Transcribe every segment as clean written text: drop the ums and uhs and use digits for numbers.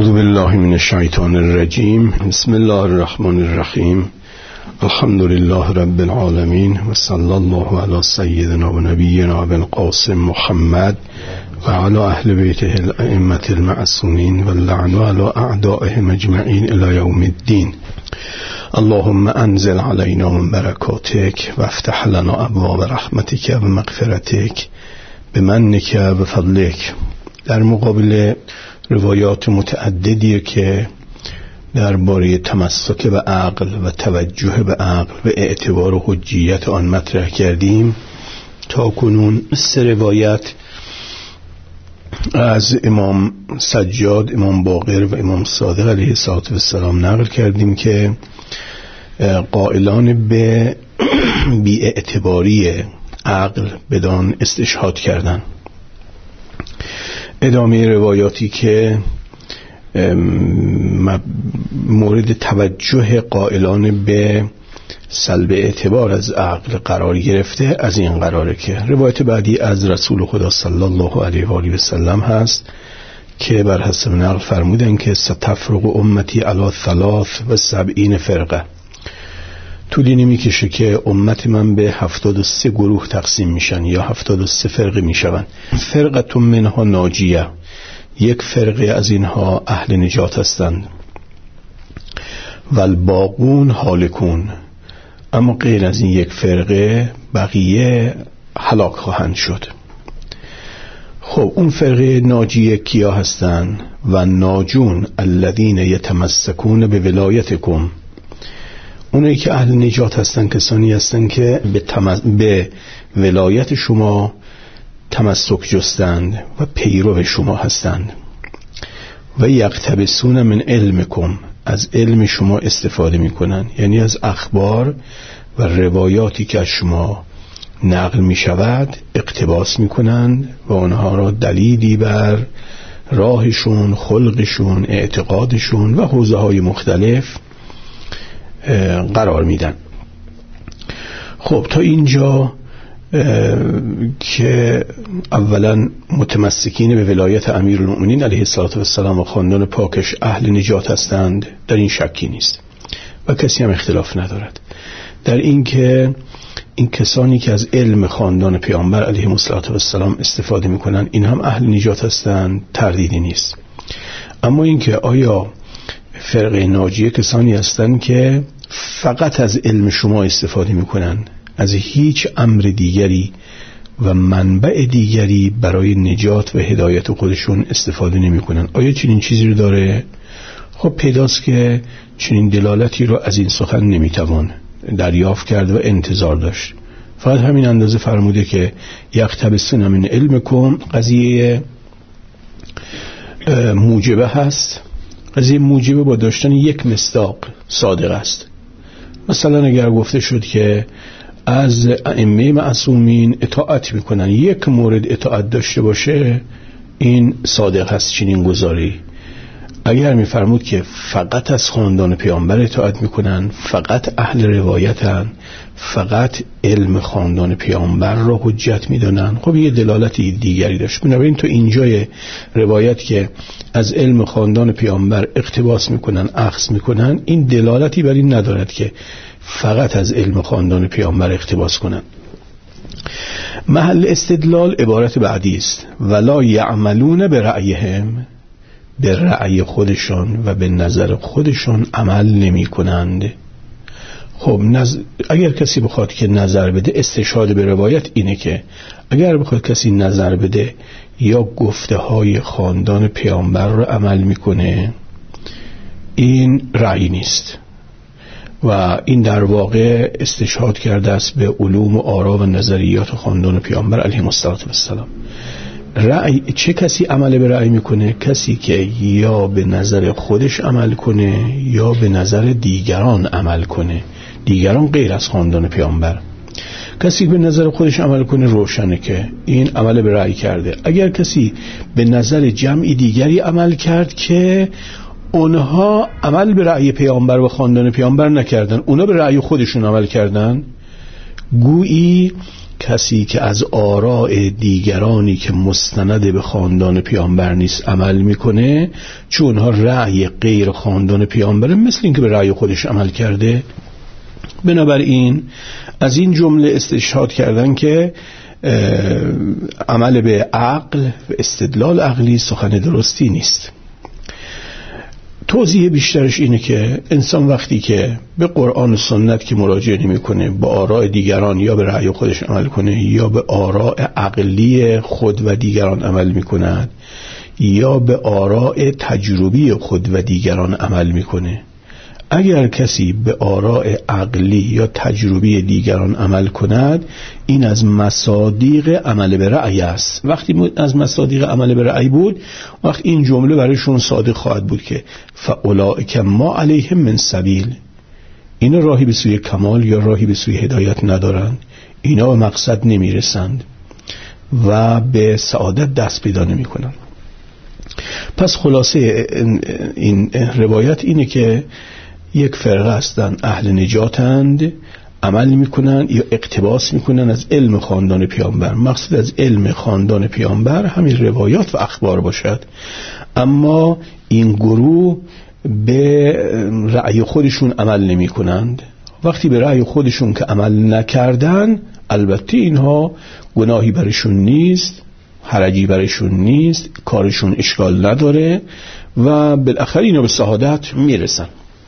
اعوذ بالله من الشیطان الرجیم. بسم الله الرحمن الرحیم. الحمد لله رب العالمین و صلی الله علی سیدنا و نبینا ابی القاسم محمد و علی اهل بیته الائمة المعصومین و اللعن علی اعدائهم اجمعین الی یوم الدین. اللهم انزل علینا من برکاتک و افتح لنا ابواب رحمتک و مغفرتک بمنک و فضلک. در مقابل روایات متعددی که درباره تمسک به عقل و توجه به عقل و اعتبار و حجیت آن مطرح کردیم، تا کنون 3 روایت از امام سجاد، امام باقر و امام صادق علیه السلام نقل کردیم که قائلان به بی‌اعتباری عقل بدان استشهاد کردند. ادامه روایاتی که مورد توجه قائلان به سلب اعتبار از عقل قرار گرفته، از این قراره که روایت بعدی از رسول خدا صلی الله علیه و آله و سلم هست که بر حسب نقل فرمودن که ستفرق امتی علی 73 فرقه. طولی نمیکشه که امت من به 73 گروه تقسیم میشن یا 73 فرقه میشون. فرقه منها ناجیه، یک فرقه از اینها اهل نجات هستند، و الباقون هالکون، اما غیر از این یک فرقه بقیه هلاک خواهند شد. خب اون فرقه ناجیه کیا هستند؟ و ناجون الذین یتمسکون به ولایتکم، اونایی که اهل نجات هستن کسانی هستن که به ولایت شما تمسک جستند و پیرو شما هستند. و یقتبسون من علمکم، از علم شما استفاده میکنن، یعنی از اخبار و روایاتی که از شما نقل میشود اقتباس میکنن و آنها را دلیلی بر راهشون، خلقشون، اعتقادشون و حوزه های مختلف قرار میدن. خب تا اینجا که اولا متمسکین به ولایت امیرالمؤمنین علیه السلام و خاندان پاکش اهل نجات هستند، در این شکی نیست و کسی هم اختلاف ندارد در این که این کسانی که از علم خاندان پیامبر علیه السلام استفاده میکنن این هم اهل نجات هستند، تردیدی نیست. اما این که آیا فرقه ناجیه کسانی هستند که فقط از علم شما استفاده میکنن، از هیچ امر دیگری و منبع دیگری برای نجات و هدایت خودشون استفاده نمیکنن، آیا چنین چیزی رو داره؟ خب پیداست که چنین دلالتی رو از این سخن نمیتوان دریافت کرد و انتظار داشت. فقط همین اندازه فرموده که یقتبسون من علمکم، قضیه موجبه هست. قضیه موجبه با داشتن یک مصداق صادق است. مثلا اگر گفته شد که از ائمه معصومین اطاعت میکنن، یک مورد اطاعت داشته باشه، این صادق هست چنین گزاری. اگر میفرمود که فقط از خاندان پیامبر اطاعت میکنن، فقط اهل روایتن، فقط علم خاندان پیامبر را حجت میدونن، خب یه دلالتی دیگری داشت. بنابراین تو اینجای روایت که از علم خاندان پیامبر اقتباس میکنن، اخذ میکنن، این دلالتی بر این ندارد که فقط از علم خاندان پیامبر اقتباس کنن. محل استدلال عبارت بعدی است: ولا یعملون برأیهم، به رأی خودشان و به نظر خودشان عمل نمی کنند. خب اگر کسی بخواد که نظر بده، استشهاد به روایت اینه که اگر بخواد کسی نظر بده یا گفته های خاندان پیامبر رو عمل میکنه، این رأی نیست و این در واقع استشهاد کرده است به علوم و آرا و نظریات خاندان پیامبر علیهم السلام. رأی، چه کسی عمل به رأی میکنه؟ کسی که یا به نظر خودش عمل کنه یا به نظر دیگران عمل کنه، دیگران غیر از خاندان پیامبر. کسی به نظر خودش عمل کنه روشنه که این عمل به رأی کرده. اگر کسی به نظر جمعی دیگری عمل کرد که اونها عمل به رأی پیامبر و خاندان پیامبر نکردن، اونا به رأی خودشون عمل کردن، گویی کسی که از آراء دیگرانی که مستند به خاندان پیامبر نیست عمل میکنه، چون اونها رأی غیر خاندان پیامبره، مثل این که به رأی خودش عمل کرده. بنابراین از این جمله استشهاد کردن که عمل به عقل و استدلال عقلی سخن درستی نیست. توضیح بیشترش اینه که انسان وقتی که به قرآن و سنت که مراجعه نمی‌کنه، با آراء دیگران یا به رأی خودش عمل کنه یا به آراء عقلی خود و دیگران عمل می‌کند یا به آراء تجربی خود و دیگران عمل می‌کنه، اگر کسی به آراء عقلی یا تجربی دیگران عمل کند، این از مصادیق عمل به رأی است. وقتی از مصادیق عمل به رأی بود، وقت این جمله برایشون صادق خواهد بود که فاولئک ما علیهم من سبیل، اینا راهی به سوی کمال یا راهی به سوی هدایت ندارند، اینا به مقصد نمیرسند و به سعادت دست پیدا نمی کنند. پس خلاصه این روایت اینه که یک فرقه هستند اهل نجاتند، عمل میکنن یا اقتباس میکنن از علم خاندان پیامبر. مقصد از علم خاندان پیامبر همین روایات و اخبار باشد، اما این گروه به رأی خودشون عمل نمی کنند. وقتی به رأی خودشون که عمل نکردن، البته اینها گناهی برشون نیست، حرجی برشون نیست، کارشون اشکال نداره و بالاخره اینا به سعادت میرسن.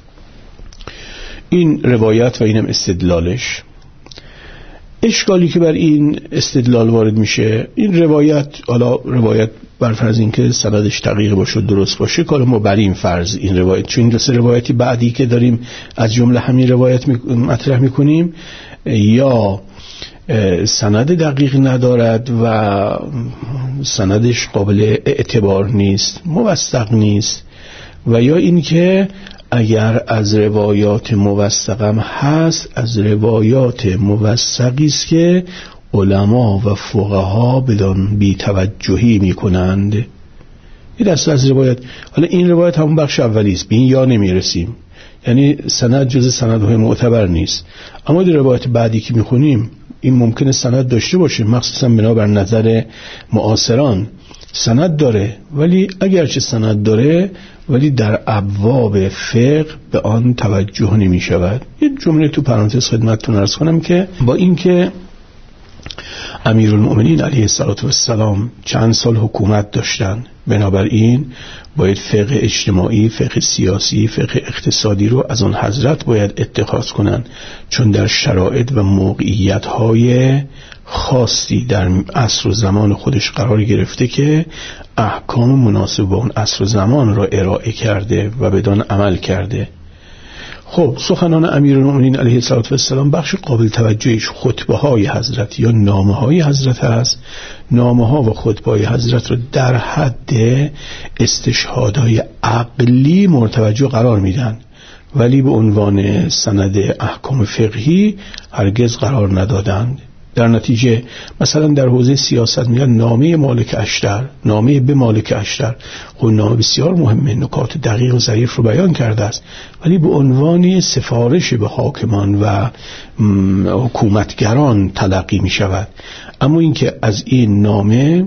این روایت و اینم استدلالش. اشکالی که بر این استدلال وارد میشه، این روایت، حالا روایت بر فرض این که سندش دقیق باشه درست باشه، کار ما بر این فرض این روایت، چون این دو روایتی بعدی که داریم از جمله همین روایت مطرح میکنیم یا سند دقیق ندارد و سندش قابل اعتبار نیست، موثق نیست، و یا این که اگر از روایات موثقم هست، از روایات موثقی است که علما و فقها بدان بی‌توجهی میکنند. این دست از روایت، حالا این روایت همون بخش اولی است، به این یا نمیرسیم، یعنی سند جز سندهای معتبر نیست. اما در روایت بعدی که میخونیم این ممکنه سند داشته باشه، مخصوصا بنابر نظر معاصران سند داره، ولی اگرچه سند داره ولی در ابواب فقه به آن توجه نمی شود. یه جمله تو پرانتز خدمتتون عرض کنم که با اینکه امیرالمؤمنین علیه السلام چند سال حکومت داشتن، بنابراین باید فقه اجتماعی، فقه سیاسی، فقه اقتصادی رو از اون حضرت باید اتخاذ کنن، چون در شرایط و موقعیت‌های خاصی در عصر و زمان خودش قرار گرفته که احکام مناسب با اون عصر و زمان را ارائه کرده و بدان عمل کرده. خب سخنان امیرالمؤمنین علیه السلام بخش قابل توجهش خطبه های حضرت یا نامه های حضرت هست. نامه ها و خطبه های حضرت رو در حد استشهادهای عقلی مرتوجه قرار میدن، ولی به عنوان سند احکام فقهی هرگز قرار ندادند. در نتیجه مثلا در حوزه سیاست میگن نامه مالک اشتر، نامه به مالک اشتر، خب نامه بسیار مهمه، نکات دقیق و ظریف رو بیان کرده است، ولی به عنوان سفارش به حاکمان و حکومتگران تلقی می شود. اما اینکه از این نامه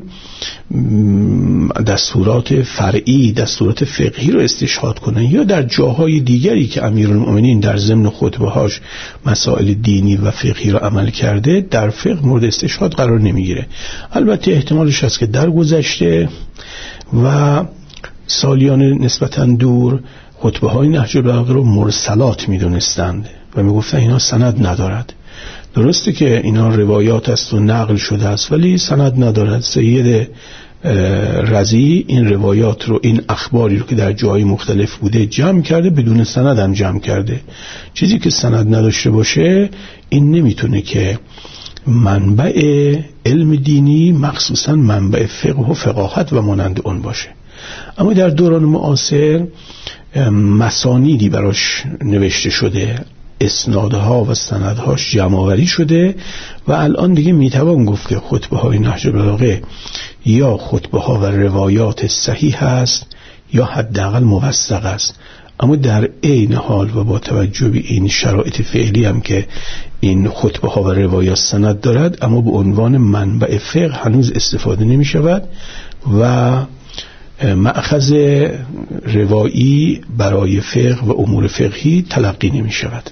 دستورات فرعی، دستورات فقهی رو استشهاد کنن یا در جاهای دیگری که امیرالمؤمنین در ضمن خطبه‌هاش مسائل دینی و فقهی رو عمل کرده، در فقه مورد استشهاد قرار نمیگیره. البته احتمالش هست که در گذشته و سالیان نسبتاً دور خطبه‌های نهج البلاغه رو مرسلات می‌دونستند و میگفتن اینا سند ندارد. درسته که اینا روایات است و نقل شده است ولی سند ندارد. سید رضی این روایات رو، این اخباری رو که در جای مختلف بوده جمع کرده، بدون سند هم جمع کرده. چیزی که سند نداشته باشه این نمیتونه که منبع علم دینی، مخصوصا منبع فقه و فقاهت و مانند اون باشه. اما در دوران معاصر مسانیدی براش نوشته شده، اسنادها و سندهاش جمع‌آوری شده و الان دیگه میتوان گفت که خطبه های نهج البلاغه یا خطبه ها و روایات صحیح است یا حداقل موثق است. اما در عین حال و با توجه به این شرایط فعلی هم که این خطبه ها و روایات سند دارد، اما به عنوان منبع فقه هنوز استفاده نمی شود و مأخذ روایی برای فقه و امور فقهی تلقی نمی شود.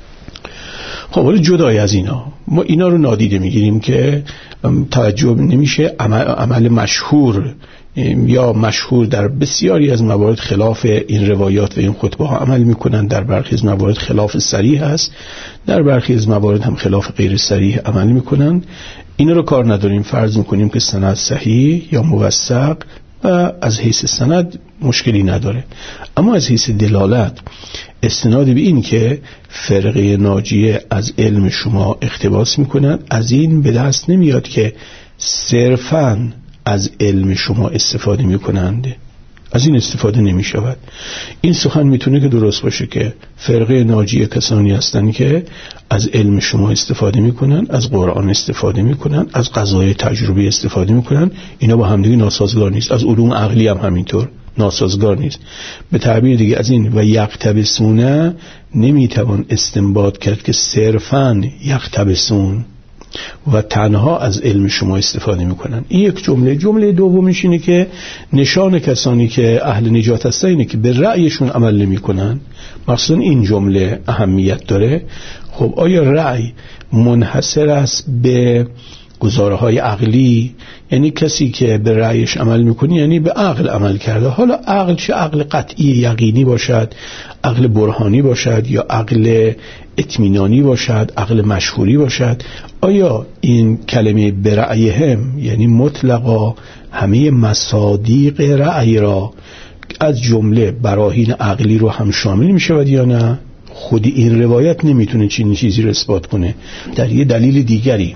خب ولی جدای از ما اینا رو نادیده میگیریم که توجه نمیشه. عمل مشهور یا مشهور در بسیاری از موارد خلاف این روایات و این خطبه ها عمل میکنن، در برخی از موارد خلاف صریح هست، در برخی از موارد هم خلاف غیر صریح عمل میکنن. اینا رو کار نداریم، فرض میکنیم که سند صحیح یا موثق و از حیث سند مشکلی نداره. اما از حیث دلالت استناد به این که فرقه ناجیه از علم شما اقتباس میکنن، از این به دست نمیاد که صرفاً از علم شما استفاده میکنند. از این استفاده نمی شود. این سخن میتونه که درست باشه که فرقه ناجیه کسانی هستند که از علم شما استفاده میکنن، از قرآن استفاده میکنن، از قضایای تجربی استفاده میکنن. اینا با همدیگه ناسازگار نیست. از علوم عقلی هم همینطور ناسازگار نیست. به تعبیر دیگه از این و یقتبسونه نمیتوان استنباط کرد که صرفاً یقتبسون و تنها از علم شما استفاده میکنن. این یک جمله. جمله دومیش اینه که نشان کسانی که اهل نجات هستن اینه که به رأیشون عمل نمیکنن. مخصوصا این جمله اهمیت داره. خب آیا رأی منحصر است به گزاره‌های عقلی؟ یعنی کسی که به رأیش عمل میکنه یعنی به عقل عمل کرده. حالا عقل چه عقل قطعی یقینی باشد، عقل برهانی باشد، یا عقل اطمینانی باشد، عقل مشهوری باشد. آیا این کلمه برأیهم یعنی مطلقا همه مصادیق رأی را از جمله براهین عقلی رو هم شامل می شود یا نه؟ خود این روایت نمیتونه چنین چیزی رو اثبات کنه. در یه دلیل دیگری،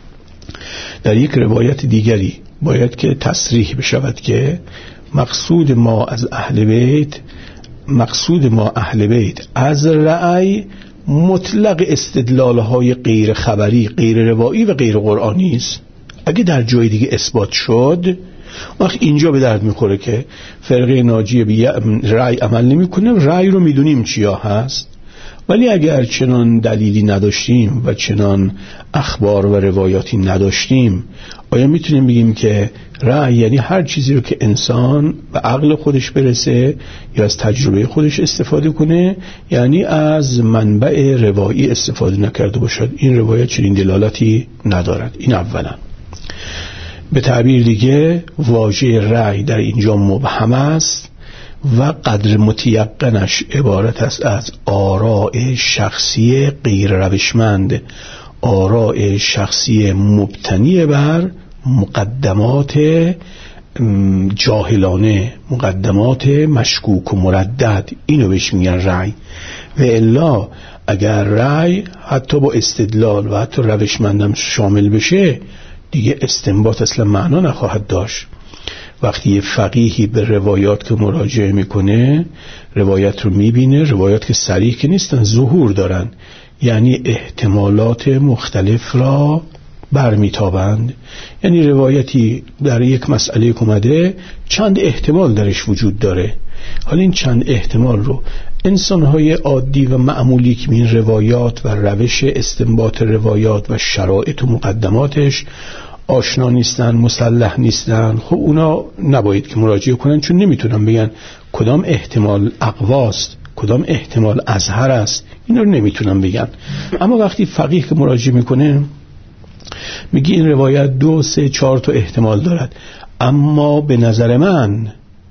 در یک روایت دیگری باید که تصریح بشود که مقصود ما اهل بیت از رأی مطلق استدلالهای غیر خبری، غیر روایی و غیر قرآنی است. اگه در جای دیگه اثبات شد، وقت اینجا به درد میخوره که فرقه ناجیه به رأی عمل نمیکنه. رأی رو میدونیم چیا هست، ولی اگر چنان دلیلی نداشتیم و چنان اخبار و روایاتی نداشتیم، آیا میتونیم بگیم که رأی یعنی هر چیزی رو که انسان به عقل خودش برسه یا از تجربه خودش استفاده کنه، یعنی از منبع روایی استفاده نکرده باشد؟ این روایت چنین دلالتی ندارد. این اولا. به تعبیر دیگه واژه رأی در اینجا مبهم است و قدر متیقنش عبارت است از آراء شخصی غیر روشمند، آراء شخصی مبتنی بر مقدمات جاهلانه، مقدمات مشکوک و مردد. اینو بهش میگن رأی. و الا اگر رأی حتی با استدلال و حتی روشمندم شامل بشه، دیگه استنباط اصلا معنا نخواهد داشت. وقتی یه فقیهی به روایات که مراجعه میکنه، روایت رو میبینه، روایات که صریح که نیستن، ظهور دارن، یعنی احتمالات مختلف را برمیتابند. یعنی روایتی در یک مسئله اومده، چند احتمال درش وجود داره. حالا این چند احتمال رو انسان‌های عادی و معمولی که این روایات و روش استنباط روایات و شرایط و مقدماتش آشنا نیستن، مسلح نیستن، خب اونا نباید که مراجعه کنن، چون نمیتونن بگن کدام احتمال اقواست، کدام احتمال اظهر است. اینا رو نمیتونن بگن. اما وقتی فقیه که مراجعه میکنه میگه این روایت 2 3 4 تا احتمال دارد، اما به نظر من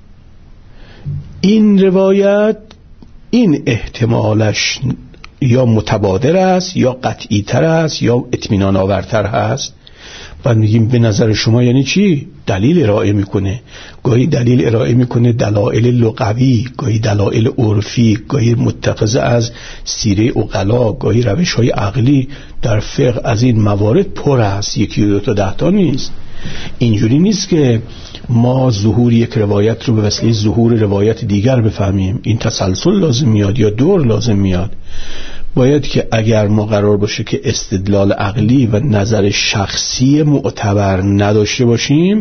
این روایت این احتمالش یا متبادر است یا قطعی تر است یا اطمینان آورتر هست. بعد میگیم به نظر شما یعنی چی؟ دلیل ارائه میکنه. گاهی دلیل ارائه میکنه دلایل لغوی، گاهی دلایل عرفی، گاهی متخذه از سیره عقلا، گاهی روش های عقلی. در فقه از این موارد پر است، 1 2 تا 10 تا نیست. اینجوری نیست که ما ظهور یک روایت رو به وسیله ظهور روایت دیگر بفهمیم. این تسلسل لازم میاد یا دور لازم میاد. باید که اگر ما قرار باشه که استدلال عقلی و نظر شخصی معتبر نداشته باشیم،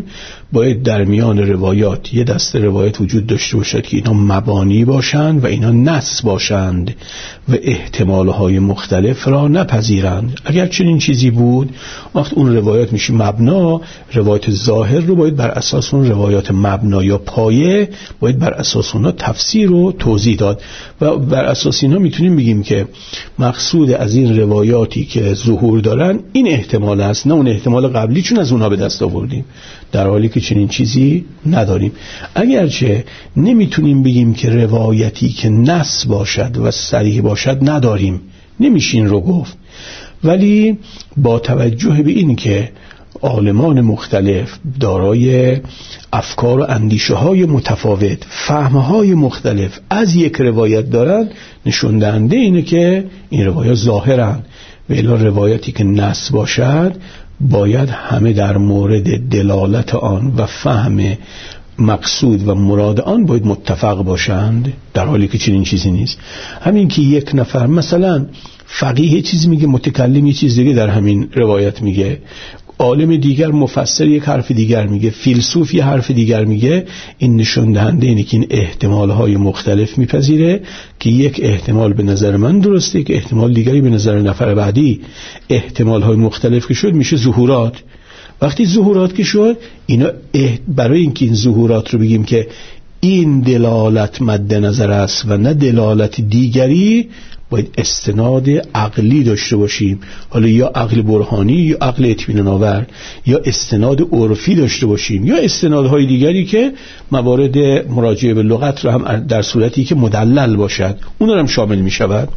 باید در میان روایات یه دسته روایت وجود داشته باشد که اینا مبانی باشند و اینا نص باشند و احتمالهای مختلف را نپذیرند. اگر چنین چیزی بود وقت اون روایات میشه مبنا، روایت ظاهر رو باید بر اساس اون روایات مبنا یا پایه باید بر اساس اونها تفسیر و توضیح داد و بر اساس اینا میتونیم بگیم که مقصود از این روایاتی که ظهور دارن این احتمال است، نه اون احتمال قبلی چون از اونها به دست آوردیم، در حالی که چنین چیزی نداریم. اگرچه نمیتونیم بگیم که روایتی که نص باشد و صریح باشد نداریم، نمیشه این رو گفت، ولی با توجه به این که عالمان مختلف دارای افکار و اندیشه های متفاوت، فهمهای مختلف از یک روایت دارند، نشون دهنده اینه که این روایات ظاهرند و الا روایتی که نص باشد باید همه در مورد دلالت آن و فهم مقصود و مراد آن باید متفق باشند، در حالی که چنین چیزی نیست. همین که یک نفر مثلا فقیه چیز میگه، متکلم یه چیز دیگه در همین روایت میگه، عالم دیگر مفسر یک حرف دیگر میگه، فیلسوف یه حرف دیگر میگه، این نشون دهنده اینه که این احتمالهای مختلف میپذیره که یک احتمال به نظر من درسته که احتمال دیگری به نظر نفر بعدی. احتمالهای مختلف که شد میشه ظهورات. وقتی ظهورات که شد اینا برای اینکه این ظهورات رو بگیم که این دلالت مد نظر است و نه دلالت دیگری، باید استناد عقلی داشته باشیم، حالا یا عقل برهانی یا عقل اطمینان آور، یا استناد عرفی داشته باشیم یا استنادهای دیگری که موارد مراجعه به لغت رو هم در صورتی که مدلل باشد اون هم شامل می شود.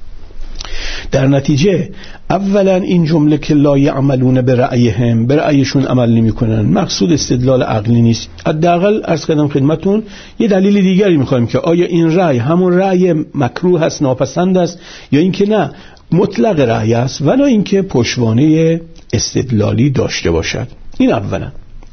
در نتیجه اولا این جمله که لا یعملون برأیهم، برأیشون عمل نمی کنن، مقصود استدلال عقلی نیست. حداقل عرض کردم خدمتون یه دلیل دیگری میخوایم که آیا این رأی همون رأی مکروه است، ناپسند است، یا اینکه نه مطلق رأی است ولی اینکه پشتوانه استدلالی داشته باشد. این اولا.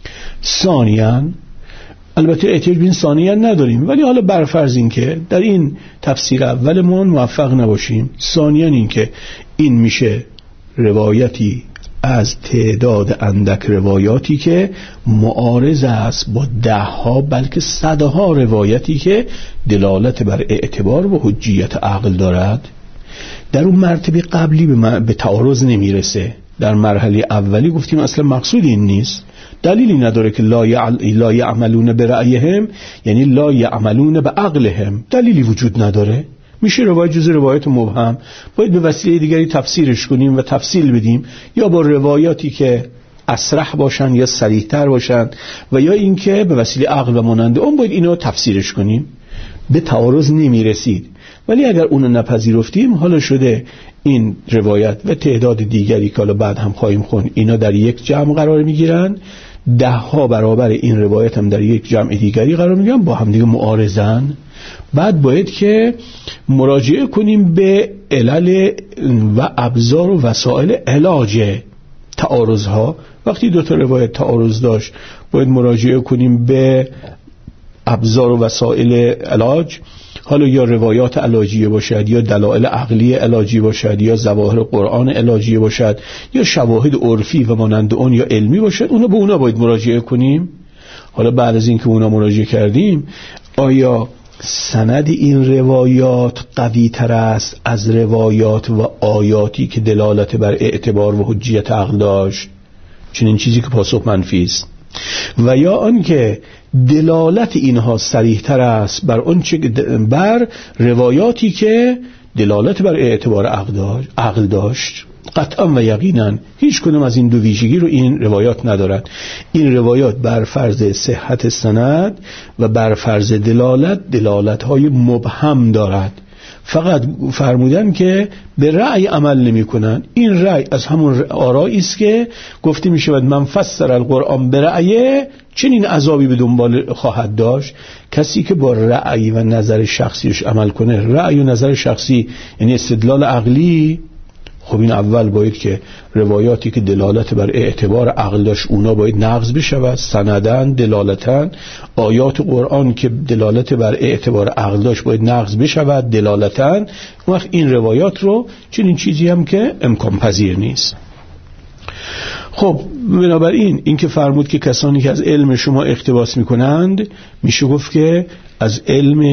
ثانیاً البته احتیاج به این ثانیاً نداریم، ولی حالا برفرض این که در این تفسیر اولمون موفق نباشیم، ثانیاً این که این میشه روایتی از تعداد اندک روایاتی که معارض است با دهها بلکه صدها روایتی که دلالت بر اعتبار و حجیت عقل دارد. در اون مرتبه قبلی به تعارض نمیرسه. در مرحله اولی گفتیم اصلا مقصود این نیست، دلیلی نداره که لا یعملون برأیهم یعنی لا یعملون بعقلهم، دلیلی وجود نداره. میشه روایت جز روایت مبهم باید به وسیله دیگری تفسیرش کنیم و تفصیل بدیم، یا با روایاتی که اصرح باشن یا صریح‌تر باشن و یا اینکه به وسیله عقل و مانند اون باید اینو تفسیرش کنیم. به تعارض نمیرسید. ولی اگر اونو نپذیرفتیم، حالا شده این روایت و تعداد دیگری که حالا بعد هم خواهیم خوند اینا در یک جمع قرار میگیرن، 10 برابر این روایت هم در یک جمع دیگری قرار میگیرن، با هم دیگه معارضن. بعد باید که مراجعه کنیم به علل و ابزار و وسایل علاج تعارضها. وقتی 2 روایت تعارض داشت باید مراجعه کنیم به ابزار و وسایل علاج، حالا یا روایات علاجیه باشد یا دلائل عقلی علاجی باشد یا ظواهر قرآن علاجیه باشد یا شواهد عرفی و مانند اون یا علمی باشد، به اونا باید مراجعه کنیم. حالا بعد از اینکه اونا مراجعه کردیم، آیا سند این روایات قوی تر است از روایات و آیاتی که دلالت بر اعتبار و حجیت عقل داشت؟ چنین چیزی که پاسخ منفی است. و یا آنکه دلالت اینها صریح تر است بر روایاتی که دلالت بر اعتبار عقل داشت؟ قطعا و یقینا هیچ کدوم از این دو ویژگی رو این روایات ندارد. این روایات بر فرض صحت سند و بر فرض دلالت‌های مبهم دارد. فقط فرمودن که به رأی عمل نمی کنن. این رأی از همون آرایی است که گفته می شود من فسر القرآن به رأی چنین عذابی به دنبال خواهد داشت. کسی که با رأی و نظر شخصیش عمل کنه، رأی و نظر شخصی یعنی استدلال عقلی، خب این اول باید که روایاتی که دلالت بر اعتبار عقل داشت اونا باید نقض بشود سندن دلالتن. آیات قرآن که دلالت بر اعتبار عقل داشت باید نقض بشود دلالتن. وقت این روایات رو چنین چیزی هم که امکان پذیر نیست. خب بنابراین این که فرمود که کسانی که از علم شما اقتباس میکنند، میشه گفت که از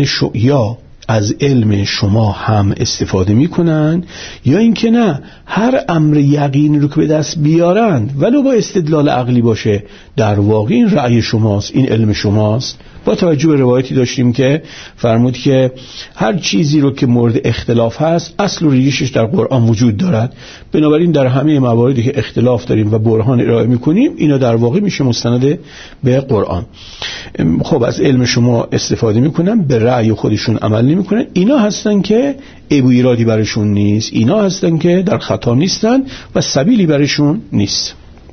علم شما هم استفاده میکنند، یا اینکه نه، هر امر یقینی رو که به دست بیارند ولو با استدلال عقلی باشه، در واقع این رأی شماست، این علم شماست. با توجه به روایتی داشتیم که فرمود که هر چیزی رو که مورد اختلاف هست اصل و ریشش در قرآن وجود دارد، بنابراین در همه مواردی که اختلاف داریم و برهان ارائه میکنیم، اینا در واقع میشه مستند به قرآن. خب از علم شما استفاده میکنن، به رأی خودشون عمل نمیکنن، اینا هستن که عیب و ایرادی برشون نیست، اینا هستن که در خطا نیستن و سبیلی برشون نیست.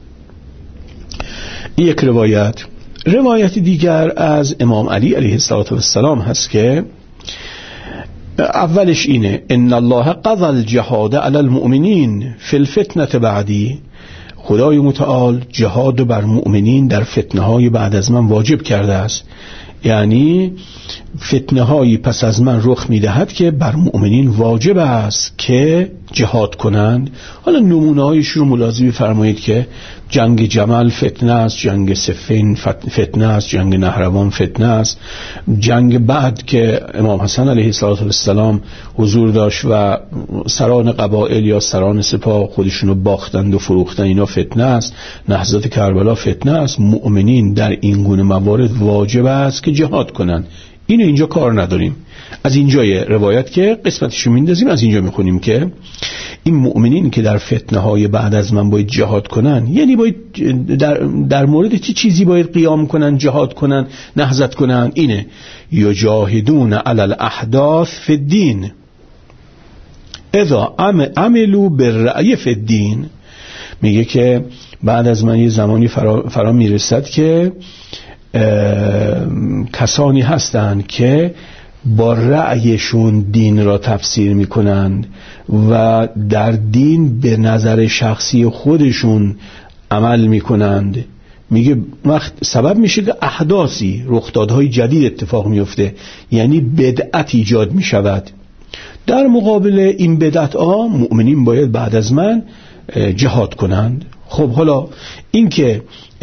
یک روایت دیگر از امام علی علیه السلام هست که اولش اینه: ان الله قضى الجهاد علی المؤمنین فی الفتنه بعدی. خدای متعال جهاد بر مؤمنین در فتنه های بعد از من واجب کرده است، یعنی فتنه هایی پس از من رخ میدهد که بر مؤمنین واجب است که جهاد کنند. حالا نمونه هایش رو ملاحظه فرمایید که جنگ جمل فتنه است، جنگ صفین فتنه است، جنگ نهروان فتنه است، جنگ بعد که امام حسن علیه السلام حضور داشت و سران قبایل یا سران سپاه خودشونو باختند و فروختن، اینا فتنه است، نهضت کربلا فتنه است. مؤمنین در این گونه موارد واجب است که جهاد کنند. اینو اینجا کار نداریم. از اینجای روایت که قسمتشو میندازیم، از اینجا میخونیم که این مؤمنین که در فتنه های بعد از من باید جهاد کنن، یعنی باید در مورد چه چیزی باید قیام کنن، جهاد کنن، نهضت کنن؟ اینه: یجاهدون علی الاحداث فی الدین اذا عملوا بالرأی فی الدین. میگه که بعد از من یه زمانی فرا میرسد که کسانی هستند که با رأیشون دین را تفسیر میکنند و در دین به نظر شخصی خودشون عمل میکنند. میگه وقت سبب میشه که احداثی، رخدادهای جدید اتفاق میفته، یعنی بدعت ایجاد میشود. در مقابل این بدعت مؤمنین باید بعد از من جهاد کنند. خب حالا این که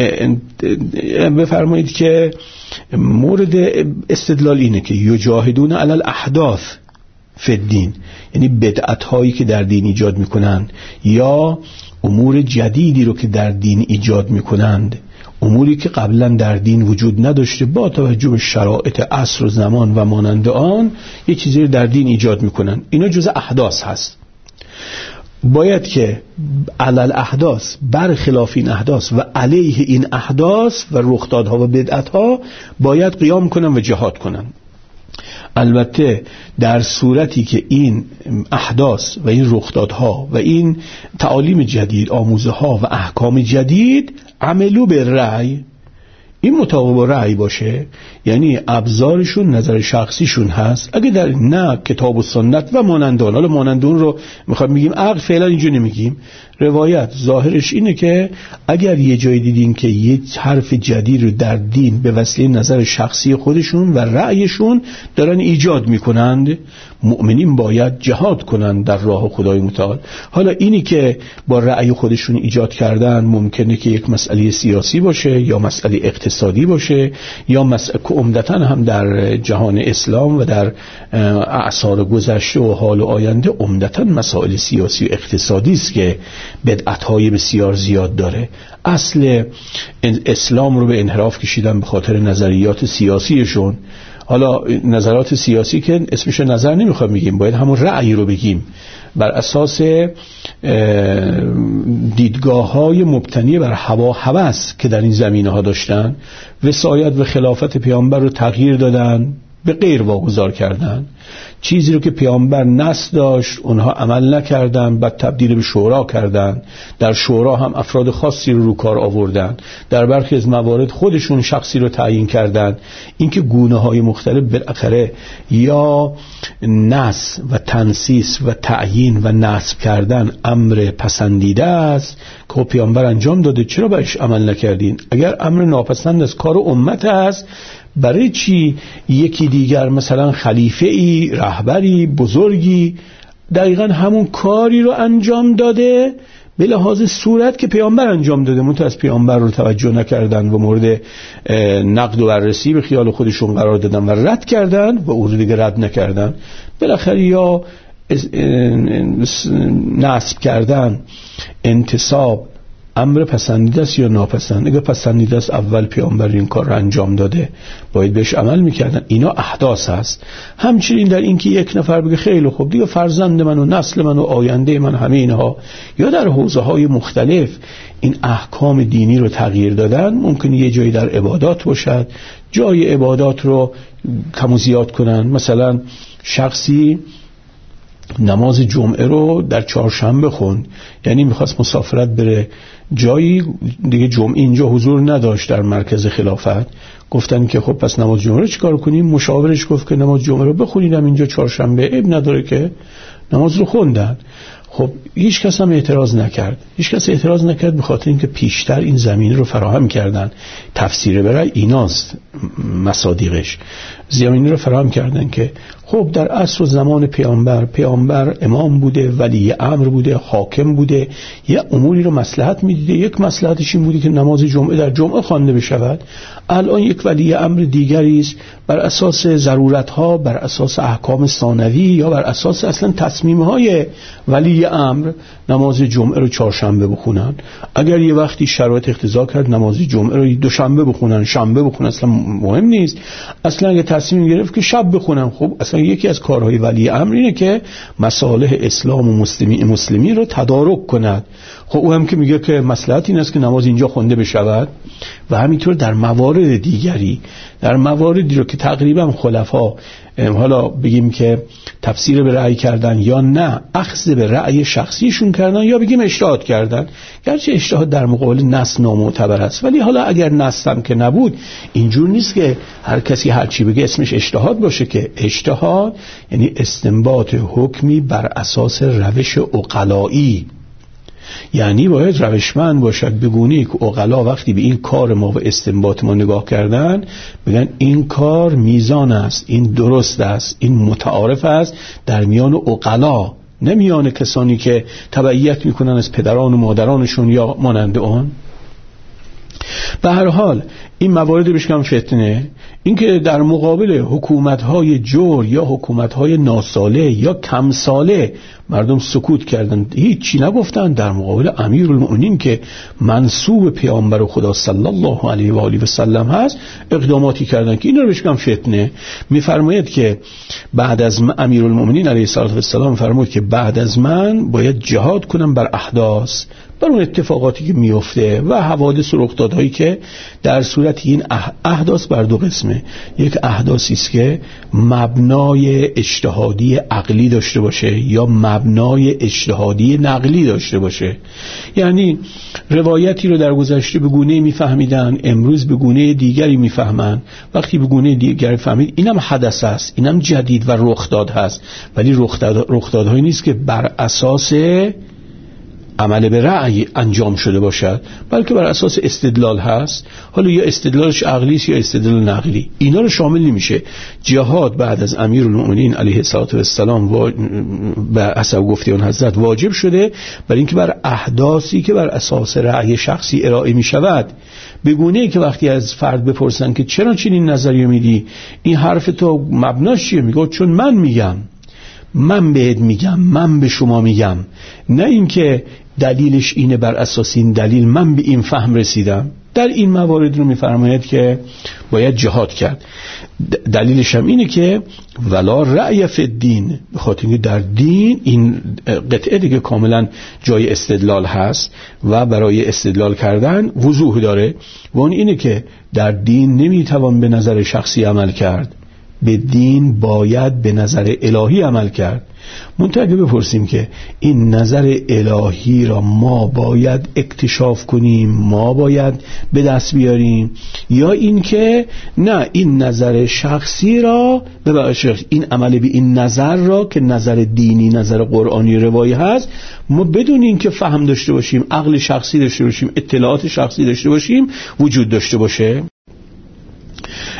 بفرمایید که مورد استدلال اینه که یجاهدون علی الاحداث فی الدین، یعنی بدعت هایی که در دین ایجاد میکنند یا امور جدیدی رو که در دین ایجاد میکنند، اموری که قبلا در دین وجود نداشته، با توجه به شرایط عصر و زمان و مانند آن یه چیزی رو در دین ایجاد میکنند، اینا جزء احداث هست. باید که علل احداث، برخلاف این احداث و علیه این احداث و رخدادها و بدعتها باید قیام کنن و جهاد کنن. البته در صورتی که این احداث و این رخدادها و این تعالیم جدید، آموزه ها و احکام جدید عملو به رأی، این مطابق با رأی باشه، یعنی ابزارشون نظر شخصیشون هست. اگه در نه کتاب و سنت و مانندان، حالا مانندان رو میخوام بگیم، عقل فعلا اینجا نمیگیم، روایت ظاهرش اینه که اگر یه جای دیدین که یه حرف جدید رو در دین به وسیله نظر شخصی خودشون و رأیشون دارن ایجاد میکنند، مؤمنین باید جهاد کنند در راه خدای متعال. حالا اینی که با رأی خودشون ایجاد کردن ممکنه که یک مسئله سیاسی باشه یا مسئله اقتصادی باشه یا مسئله که عمدتاً هم در جهان اسلام و در اعصار گذشته و حال و آینده عمدتاً مسائل سیاسی و اقتصادی است که بدعت‌های بسیار زیاد داره. اصل اسلام رو به انحراف کشیدن به خاطر نظریات سیاسیشون. حالا نظرات سیاسی که اسمش نظر نمیخوام بگیم، باید همون رأی رو بگیم، بر اساس دیدگاه‌های مبتنی بر هوا هوس که در این زمینه‌ها داشتن، وصایت و خلافت پیامبر رو تغییر دادن، به غیر واگذار کردن. چیزی رو که پیامبر نص داشت اونها عمل نکردن، بعد تبدیل به شورا کردن. در شورا هم افراد خاصی رو کار آوردن، در برخی از موارد خودشون شخصی رو تعیین کردن. اینکه گونه‌های مختلف بالاخره یا نص و تنسیس و تعیین و نصب کردن امر پسندیده است که پیامبر انجام داده، چرا بهش عمل نکردین؟ اگر امر ناپسند از کار امت است، برای چی یکی دیگر مثلا خلیفه‌ای، رهبری، بزرگی دقیقا همون کاری رو انجام داده، به لحاظ صورت که پیامبر انجام داده، منتها از پیامبر رو توجه نکردن و مورد نقد و بررسی به خیال خودشون قرار دادن و رد کردن و او رو دیگه رد نکردن. بالاخره یا نسب کردن، انتصاب، امر پسندیده است یا ناپسند. اگه پسندیده است اول پیامبر این کار رو انجام داده، باید بهش عمل میکردن. اینا احداث هست. همچنین در این که یک نفر بگه خیلی خوب دیگه فرزند من و نسل من و آینده من همه اینها، یا در حوزه های مختلف این احکام دینی رو تغییر دادن. ممکنه یه جایی در عبادات باشد، جای عبادات رو کم و زیاد کنن. مثلا شخصی نماز جمعه رو در چهارشنبه خوند، یعنی میخواست مسافرت بره جایی دیگه، جمعه اینجا حضور نداشت در مرکز خلافت. گفتن که خب پس نماز جمعه رو چیکار کنیم؟ مشاورش گفت که نماز جمعه رو بخونیدم اینجا چهارشنبه، عیب نداره که نماز رو خوندن. خب هیچ کس هم اعتراض نکرد. هیچ کس اعتراض نکرد به خاطر اینکه پیشتر این زمینه رو فراهم کردن. تفسیر برای ایناست مصادیقش، زمینه رو فراهم کردن که خب در عصر و زمان پیامبر امام بوده، ولی امر بوده، حاکم بوده، یه اموری رو مصلحت میدیده. یک مصلحتش این بوده که نماز جمعه در جمعه خوانده بشود. الان یک ولی امر دیگری است، بر اساس ضرورت‌ها، بر اساس احکام ثانوی یا بر اساس اصلا تصمیم‌های ولی امر نماز جمعه رو چهارشنبه بخونن. اگر یه وقتی شرایط اقتضا کرد نماز جمعه رو دوشنبه بخونن، شنبه بخونن، اصلا مهم نیست. اصلا اگه تصمیم گرفت که شب بخونن، خب اصلا یکی از کارهای ولی امر اینه که مصالح اسلام و مسلمین رو تدارک کند. خب او هم که میگه که مصلحت این است که نماز اینجا خونده بشود. و همینطور در موارد دیگری، در مواردی رو که تقریبا خلفا حالا بگیم که تفسیر به رأی کردن یا نه اخذ به رأی شخصیشون کردن یا بگیم اجتهاد کردن، گرچه اجتهاد در مقابل نص نامعتبر است، ولی حالا اگر نص هم که نبود، اینجور نیست که هر کسی هر چی بگه اسمش اجتهاد باشه. که اجتهاد یعنی استنباط حکمی بر اساس روش عقلایی، یعنی باید روشمند باشد، بگونی که عقلا وقتی به این کار ما و استنباط ما نگاه کردن بگن این کار میزان است، این درست است، این متعارف است در میان عقلا، نه میان کسانی که تبعیت میکنن از پدران و مادرانشون یا مانند آن. به هر حال این موارد بشکم فتنه، اینکه در مقابل حکومت‌های جور یا حکومت‌های ناساله یا کمساله مردم سکوت کردن، هیچی نگفتن. در مقابل امیرالمؤمنین که منسوب پیامبر خدا صلی الله علیه و آله و سلم هست اقداماتی کردن که اینا رو بشکم فتنه. میفرماید که بعد از من، امیرالمؤمنین علیه السلام فرمود که بعد از من باید جهاد کنم بر احداث، بر اون اتفاقاتی که میفته و حوادث و رخدادهایی که در صورت این احداث بر دو قسمه. یک احداثی است که مبنای اجتهادی عقلی داشته باشه یا مبنای اجتهادی نقلی داشته باشه. یعنی روایتی رو در گذشته به گونه میفهمیدن، امروز به گونه دیگری میفهمن. وقتی به گونه دیگری فهمید اینم حدث است، اینم جدید و رخداد هست، ولی رخدادهایی نیست که بر اساس عمل به رأی انجام شده باشد، بلکه بر اساس استدلال هست. حالا یا استدلالش عقلی است یا استدلال نقلی، اینا رو شامل نمیشه. جهاد بعد از امیرالمؤمنین علیه السلام به حسب گفته اون حضرت واجب شده، برای اینکه بر احداثی که بر اساس رأی شخصی ارائه می شود، به گونه‌ای که وقتی از فرد بپرسن که چرا چنین نظریه میدی، این حرف تو مبناش چیه؟ میگه چون من میگم، من بهت میگم، من به شما میگم، نه اینکه دلیلش اینه بر اساس این دلیل من به این فهم رسیدم. در این موارد رو میفرماید که باید جهاد کرد. دلیلش هم اینه که ولا رأی فی الدین، به خاطر اینکه در دین این قطعه دیگه کاملا جای استدلال هست و برای استدلال کردن وضوح داره، و اون اینه که در دین نمیتوان به نظر شخصی عمل کرد، به دین باید به نظر الهی عمل کرد. منتها اگه بپرسیم که این نظر الهی را ما باید اکتشاف کنیم، ما باید به دست بیاریم، یا این که نه این نظر شخصی را این عمل به این نظر را که نظر دینی، نظر قرآنی روایی هست، ما بدون این که فهم داشته باشیم، عقل شخصی داشته باشیم، اطلاعات شخصی داشته باشیم، وجود داشته باشه.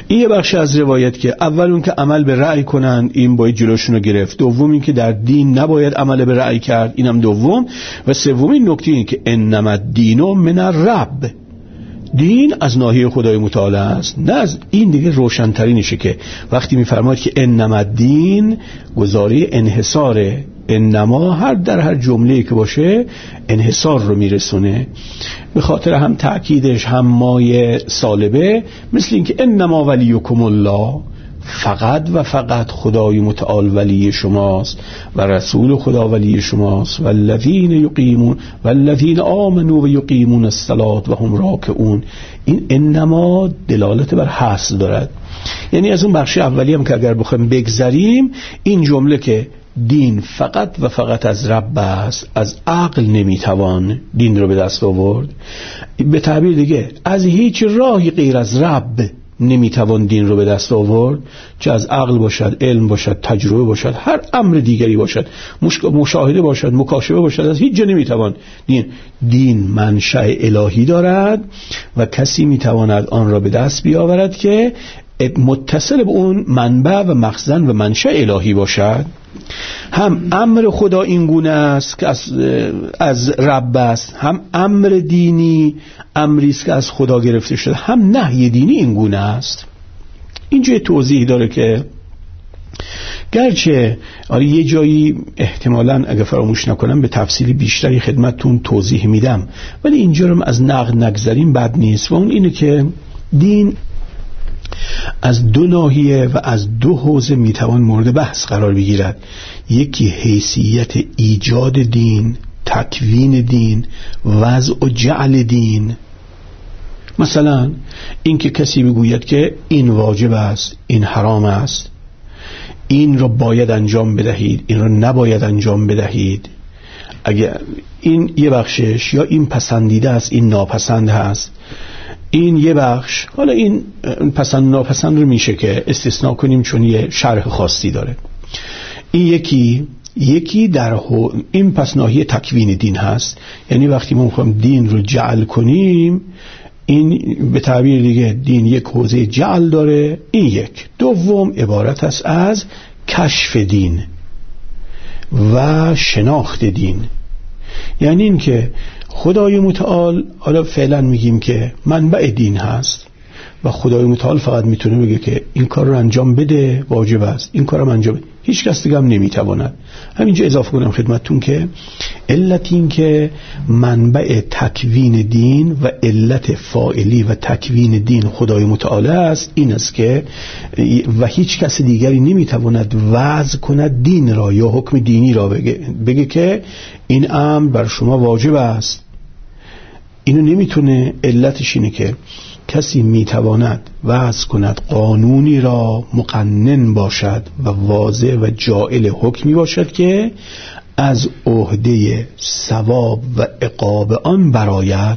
این یه بخش از روایت که اول اون که عمل به رأی کنن، این باید جلوشون رو گرفت. دوم این که در دین نباید عمل به رأی کرد، اینم دوم. و سومین نکته این که انما الدین من الرب، دین از ناحیه خدای متعال است. نه از این دیگه روشن‌ترینشه که وقتی می‌فرماید که انما الدین، گزاره انحصاره. انما در هر جمله‌ای که باشه انحصار رو میرسونه، به خاطر هم تأکیدش هم مایه سالبه، مثل این که انما ولیکم الله، فقط و فقط خدای متعال ولی شماست و رسول خدا ولی شماست، والذین آمنوا و یقیمون الصلاة و هم راکعون. این انما دلالت بر حصر دارد، یعنی از اون بخش اولی هم که اگر بخوایم بگذریم، این جمله که دین فقط و فقط از رب است، از عقل نمیتوان دین رو به دست آورد. به تعبیر دیگه از هیچ راهی غیر از رب نمیتوان دین رو به دست آورد، چه از عقل باشد، علم باشد، تجربه باشد، هر امر دیگری باشد، مشاهده باشد، مکاشفه باشد، از هیچ جا نمیتوان دین منشأ الهی دارد و کسی میتواند آن را به دست بیاورد که متصل به اون منبع و مخزن و منشأ الهی باشد. هم امر خدا این گونه است که از رب است، هم امر دینی امری است که از خدا گرفته شده، هم نهی دینی این گونه است. اینجا توضیح داره که گرچه یه جایی احتمالاً اگه فراموش نکنم به تفصیل بیشتری خدمتتون توضیح میدم، ولی اینجا رو از نقد نگذاریم بد نیست. و اون اینه که دین از دو ناحیه و از دو حوزه میتوان مورد بحث قرار بگیرد. یکی حیثیت ایجاد دین، تکوین دین، وضع و جعل دین. مثلا این که کسی بگوید که این واجب است، این حرام است، این رو باید انجام بدهید، این رو نباید انجام بدهید، اگر این یه بخشش، یا این پسندیده است، این ناپسند هست، این یه بخش. حالا این پسند ناپسند رو میشه که استثناء کنیم چون یه شرح خاصی داره. این یکی در این پس ناحیه تکوین دین هست، یعنی وقتی ما میخوایم دین رو جعل کنیم، این به تعبیر دیگه دین یک حوزه جعل داره. این یک. دوم عبارت است از کشف دین و شناخت دین، یعنی این که خدای متعال، حالا فعلا میگیم که منبع دین هست و خدای متعال فقط میتونه بگه که این کار رو انجام بده، واجب است، این کار رو انجام بده، هیچ کس دیگه هم نمیتواند. همینجا اضافه کنم خدمتتون که علت این که منبع تکوین دین و علت فاعلی و تکوین دین خدای متعال است این است که و هیچ کس دیگری نمیتواند وضع کند دین را یا حکم دینی را بگه که این امر بر شما واجب است، اینو نمیتونه. علتش اینه که کسی میتواند وضع کند قانونی را مقنن باشد و واضح و جائل حکمی باشد که از عهده ثواب و عقاب آن برآید.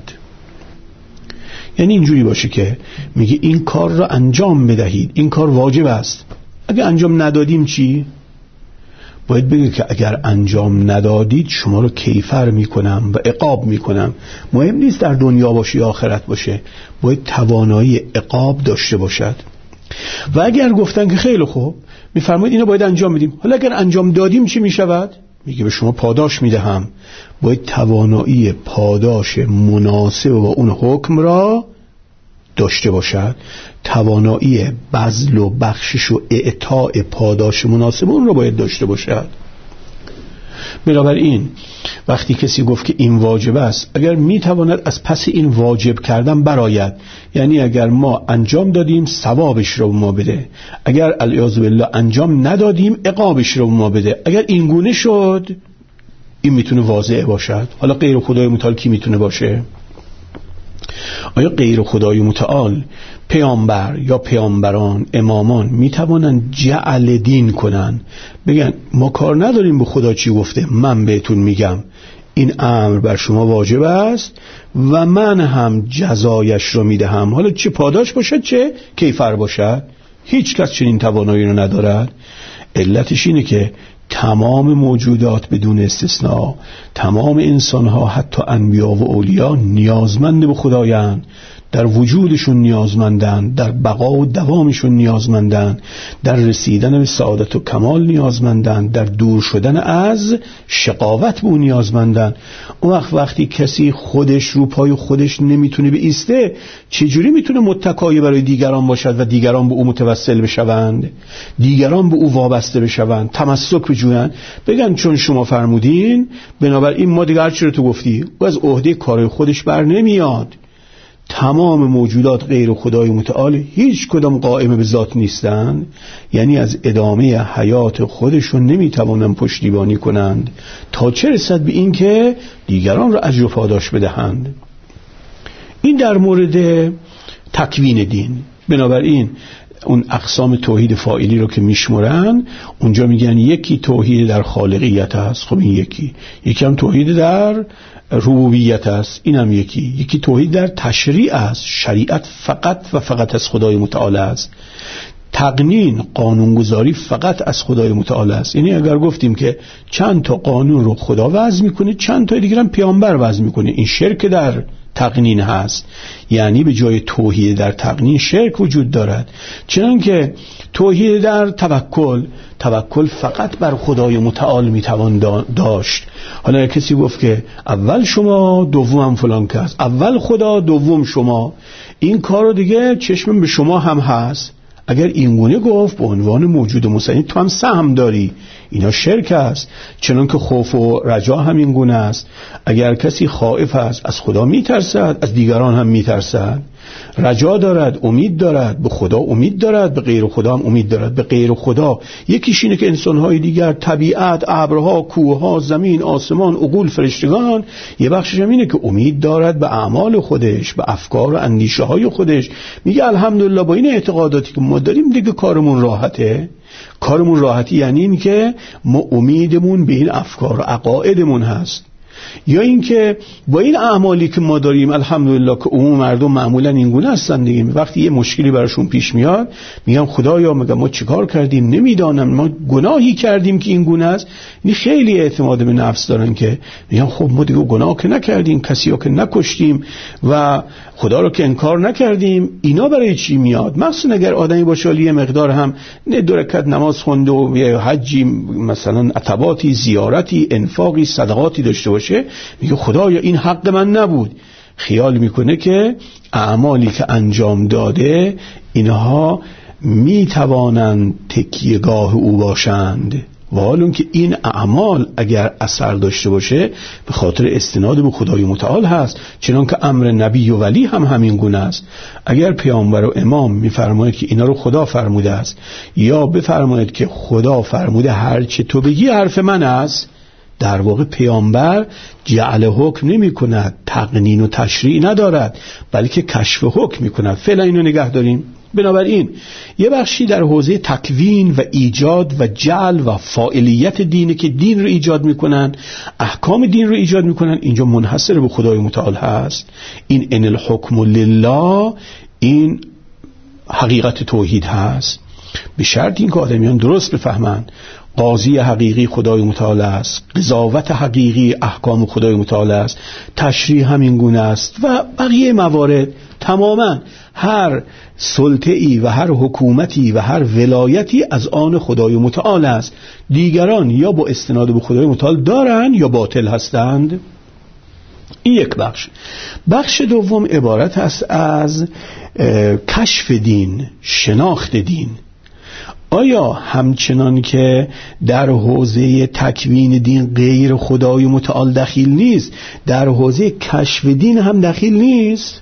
یعنی اینجوری باشه که میگه این کار را انجام بدهید، این کار واجب است. اگه انجام ندادیم چی؟ باید بگه که اگر انجام ندادید شما رو کیفر میکنم و عقاب میکنم. مهم نیست در دنیا باشه یا آخرت باشه، باید توانایی عقاب داشته باشد. و اگر گفتن که خیلی خوب، میفرمایید اینو باید انجام بدیم، حالا اگر انجام دادیم چی میشود؟ میگه به شما پاداش میدهم. باید توانایی پاداش مناسب با اون حکم را داشته باشد، توانایی بذل و بخشش و اعطاء پاداش مناسب اون رو باید داشته باشد. بنابراین وقتی کسی گفت که این واجب است، اگر میتواند از پس این واجب کردن برآید، یعنی اگر ما انجام دادیم ثوابش رو ما بده، اگر الیاذ بالله انجام ندادیم عقابش رو ما بده، اگر این گونه شد، این میتونه واضح باشد. حالا غیر خدای متعال کی میتونه باشه؟ آیا غیر خدای متعال پیامبر یا پیامبران، امامان میتوانند جعل دین کنن، بگن ما کار نداریم به خدا چی گفته، من بهتون میگم این امر بر شما واجب است و من هم جزایش رو میدهم، حالا چه پاداش باشد چه کیفر باشد؟ هیچ کس چنین توانایی رو ندارد. علتش اینه که تمام موجودات بدون استثناء، تمام انسانها حتی انبیا و اولیا نیازمند به خدایند، در وجودشون نیازمندن، در بقا و دوامشون نیازمندن، در رسیدن به سعادت و کمال نیازمندن، در دور شدن از شقاوت به اون نیازمندن. اون وقتی کسی خودش رو پای خودش نمیتونه بایسته، چجوری میتونه متکای برای دیگران باشد و دیگران به او متوسل بشوند، دیگران به او وابسته بشوند، تمسک بجویند، بگن چون شما فرمودین بنابراین ما دیگر چرا تو گفتی؟ او از عهده کار خودش بر نمیاد. تمام موجودات غیر خدای متعال هیچ کدام قائم به ذات نیستند، یعنی از ادامه حیات خودشون نمیتوانند پشتیبانی کنند تا چه رسد به این که دیگران را اجر و پاداش بدهند. این در مورد تکوین دین. بنابراین اون اقسام توحید فاعلی رو که میشمرن اونجا میگن یکی توحید در خالقیت هست، خب این یکی هم توحید در ربوبیت است، این هم یکی توحید در تشریع است، شریعت فقط و فقط از خدای متعال است، تقنین قانونگذاری فقط از خدای متعال است. یعنی اگر گفتیم که چند تا قانون رو خدا وضع میکنه، چند تا دیگه هم پیامبر وضع میکنه، این شرک در تقنین هست، یعنی به جای توحید در تقنین شرک وجود دارد. چنانکه توحید در توکل فقط بر خدای متعال میتوان داشت. حالا کسی گفت که اول شما دوم فلان کس، اول خدا دوم شما، این کارو دیگه چشم به شما هم هست. اگر اینگونه گفت به عنوان موجود مسلم تو هم سهم داری، اینا شرک است. چنانکه خوف و رجا هم این گونه است. اگر کسی خائف است از خدا میترسد، از دیگران هم میترسد، رجا دارد، امید دارد، به خدا امید دارد، به غیر خدا هم امید دارد. به غیر خدا یکیش اینه که انسان‌های دیگر، طبیعت، ابرها، کوه‌ها، زمین، آسمان، عقول، فرشتگان، یه بخشش هم اینه که امید دارد به اعمال خودش، به افکار و اندیشه‌های خودش. میگه الحمدلله با این اعتقاداتی که ما داریم دیگه کارمون راحته. کارمون راحتی یعنی این که ما امیدمون به این افکار و عقایدمون هست. یا اینکه با این اعمالی که ما داریم الحمدلله که عموم مردم معمولا این گونه هستن دیگه، وقتی یه مشکلی براشون پیش میاد میگم خدایا میگم ما چیکار کردیم، نمیدانم ما گناهی کردیم که این گونه است. این خیلی اعتماد به نفس دارن که میگم خب ما دیگه گناه که نکردیم، کسی رو که نکشتیم و خدا رو که انکار نکردیم. اینا برای چی میاد؟ مثلا اگر آدمی باشه یه مقدار هم 2 رکعت نماز خونده و یه حجی مثلا عتباتی، زیارتی، انفاقی، صدقاتی داشته باشه، میگه خدایا این حق من نبود. خیال میکنه که اعمالی که انجام داده اینها میتوانند تکیهگاه او باشند، و حالون که این اعمال اگر اثر داشته باشه به خاطر استناد به خدای متعال هست. چنانکه امر نبی و ولی هم همین گونه است. اگر پیامبر و امام میفرماید که اینا رو خدا فرموده است، یا بفرماید که خدا فرموده هر چه تو بگی حرف من است، در واقع پیامبر جعل حکم نمی کند، تقنین و تشریع ندارد، بلکه کشف حکم می کند. فعلا اینو نگه داریم. بنابراین یه بخشی در حوزه تکوین و ایجاد و جعل و فاعلیت دینه که دین رو ایجاد میکنن، احکام دین رو ایجاد میکنن. اینجا منحصر به خدای متعال هست. این ان الحکم لله، این حقیقت توحید هست، به شرط این که آدمیان درست بفهمند قاضی حقیقی خدای متعال است، قضاوت حقیقی احکام خدای متعال است، تشریع همین گونه است و بقیه موارد. تماما هر سلطه‌ای و هر حکومتی و هر ولایتی از آن خدای متعال است. دیگران یا با استناد به خدای متعال دارن یا باطل هستند. این یک بخش. بخش دوم عبارت است از کشف دین، شناخت دین. آیا همچنان که در حوزه تکوین دین غیر خدای متعال دخیل نیست، در حوزه کشف دین هم دخیل نیست؟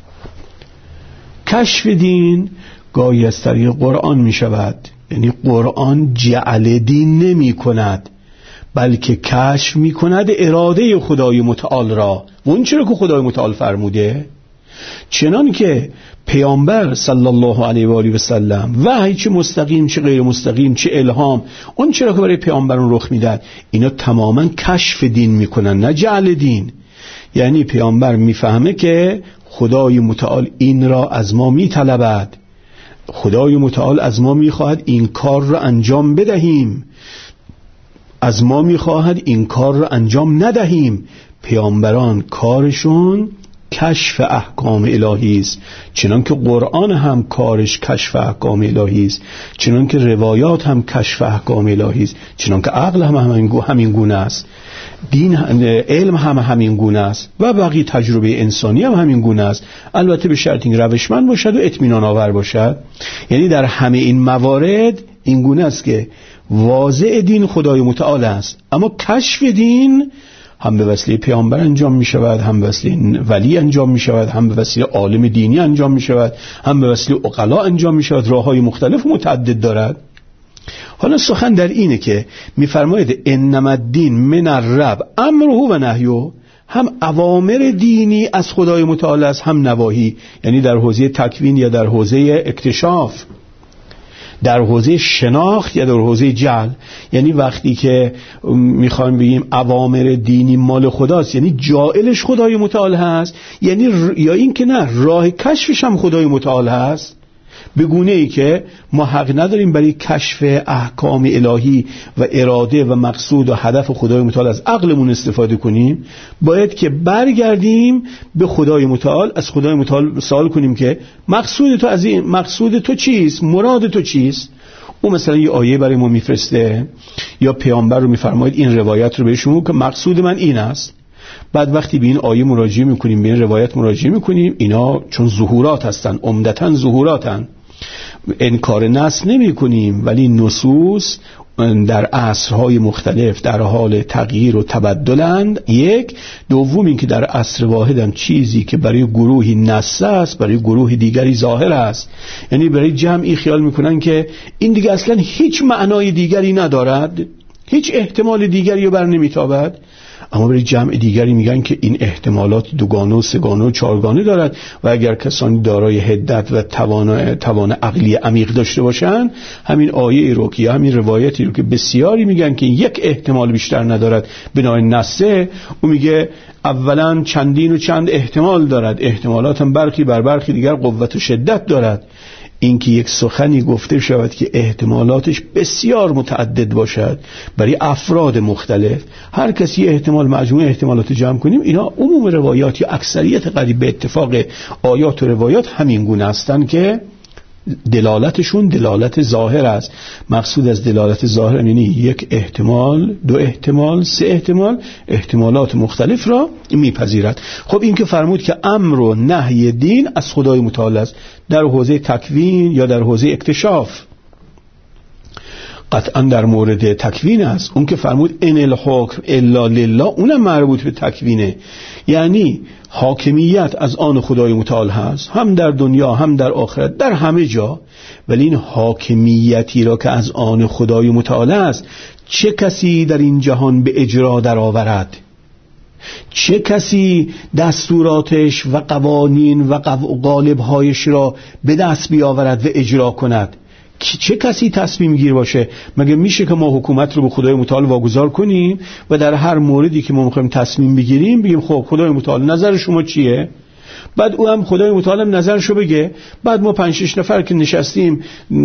کشف دین گاهی از طریق قرآن می شود، یعنی قرآن جعل دین نمی کند بلکه کشف می کند اراده خدای متعال را، و اون چرا که خدای متعال فرموده. چنان که پیامبر صلی الله علیه و آله و سلم وحی چه مستقیم چه غیر مستقیم چه الهام، اون چرا که برای پیامبران رخ میداد، اینا تماما کشف دین میکنن نه جعل دین. یعنی پیامبر میفهمه که خدای متعال این را از ما میطلبد، خدای متعال از ما میخواهد این کار را انجام بدهیم، از ما میخواهد این کار را انجام ندهیم. پیامبران کارشون کشف احکام الهی است، چنان که قرآن هم کارش کشف احکام الهی است، چنان که روایات هم کشف احکام الهی است، چنان که عقل هم همین گونه است، دین علم هم همین گونه است و بقیه تجربه انسانی هم همین گونه است، البته به شرط اینکه روشمند باشد و اطمینان آور باشد. یعنی در همه این موارد این گونه است که واضع دین خدای متعال است، اما کشف دین هم به وسیله پیامبر انجام می شود، هم به وسیله ولی انجام می شود، هم به وسیله عالم دینی انجام می شود، هم به وسیله عقلا انجام می شود. راه‌های مختلف و متعدد دارد. حالا سخن در اینه که می‌فرماید انما الدین من الرب امره و نهیه، هم اوامر دینی از خدای متعال است، هم نواهی، یعنی در حوزه تکوین یا در حوزه اکتشاف، در حوزه شناخت یا در حوزه جهل. یعنی وقتی که میخوایم بگیم اوامر دینی مال خداست، یعنی جائلش خدای متعال هست، یعنی یا این که نه راه کشفش هم خدای متعال هست، به گونه ای که ما حق نداریم برای کشف احکام الهی و اراده و مقصود و هدف خدای متعال از عقلمون استفاده کنیم. باید که برگردیم به خدای متعال، از خدای متعال سوال کنیم که مقصود تو از این، مقصود تو چیست، مراد تو چیست. او مثلا یه آیه برای ما میفرسته یا پیامبر رو میفرماید این روایت رو بهشون که مقصود من این است. بعد وقتی به این آیه مراجعه میکنیم، به این روایت مراجعه میکنیم، اینا چون ظهورات هستن، عمدتاً ظهوراتن، انکار نص نمی کنیم، ولی نصوص در عصرهای مختلف در حال تغییر و تبدلند. یک دوم این که در عصر واحدم چیزی که برای گروهی نص است برای گروه دیگری ظاهر است. یعنی برای جمعی خیال میکنن که این دیگه اصلا هیچ معنای دیگری ندارد، هیچ احتمال دیگری رو بر نمیتابد، اما برای جمع دیگری میگن که این احتمالات دوگانه و سه‌گانه و چهارگانه دارد و اگر کسانی دارای حدت و توان عقلی عمیق داشته باشند، همین آیه رو که همین روایتی رو که بسیاری میگن که یک احتمال بیشتر ندارد بنای نصه، او میگه اولا چندین و چند احتمال دارد، احتمالات هم برخی بر برخی دیگر قوت و شدت دارد. این که یک سخنی گفته شود که احتمالاتش بسیار متعدد باشد برای افراد مختلف، هر کسی احتمال مجموع احتمالات جمع کنیم، اینا عموم روایات یا اکثریت قریب به اتفاق آیات و روایات همین گونه هستند که دلالتشون دلالت ظاهر است. مقصود از دلالت ظاهر یعنی یک احتمال، دو احتمال، سه احتمال، احتمالات مختلف را میپذیرد. خب این که فرمود که امر و نهی دین از خدای متعال است در حوزه تکوین یا در حوزه اکتشاف، قطعا در مورد تکوین است. اون که فرمود ان الحکم الا لله، اونم مربوط به تکوینه، یعنی حاکمیت از آن خدای متعال هست، هم در دنیا هم در آخرت، در همه جا. ولی این حاکمیتی را که از آن خدای متعال است چه کسی در این جهان به اجرا در آورد، چه کسی دستوراتش و قوانین و قالب‌هایش را به دست بیاورد و اجرا کند، چه کسی تصمیم گیر باشه؟ مگه میشه که ما حکومت رو به خدای متعال واگذار کنیم و در هر موردی که ما میخوایم تصمیم بگیریم بگیم خب خدای متعال نظر شما چیه؟ بعد او هم خدای متعال هم نظرشو بگه، بعد ما 5-6 نفر که نشستیم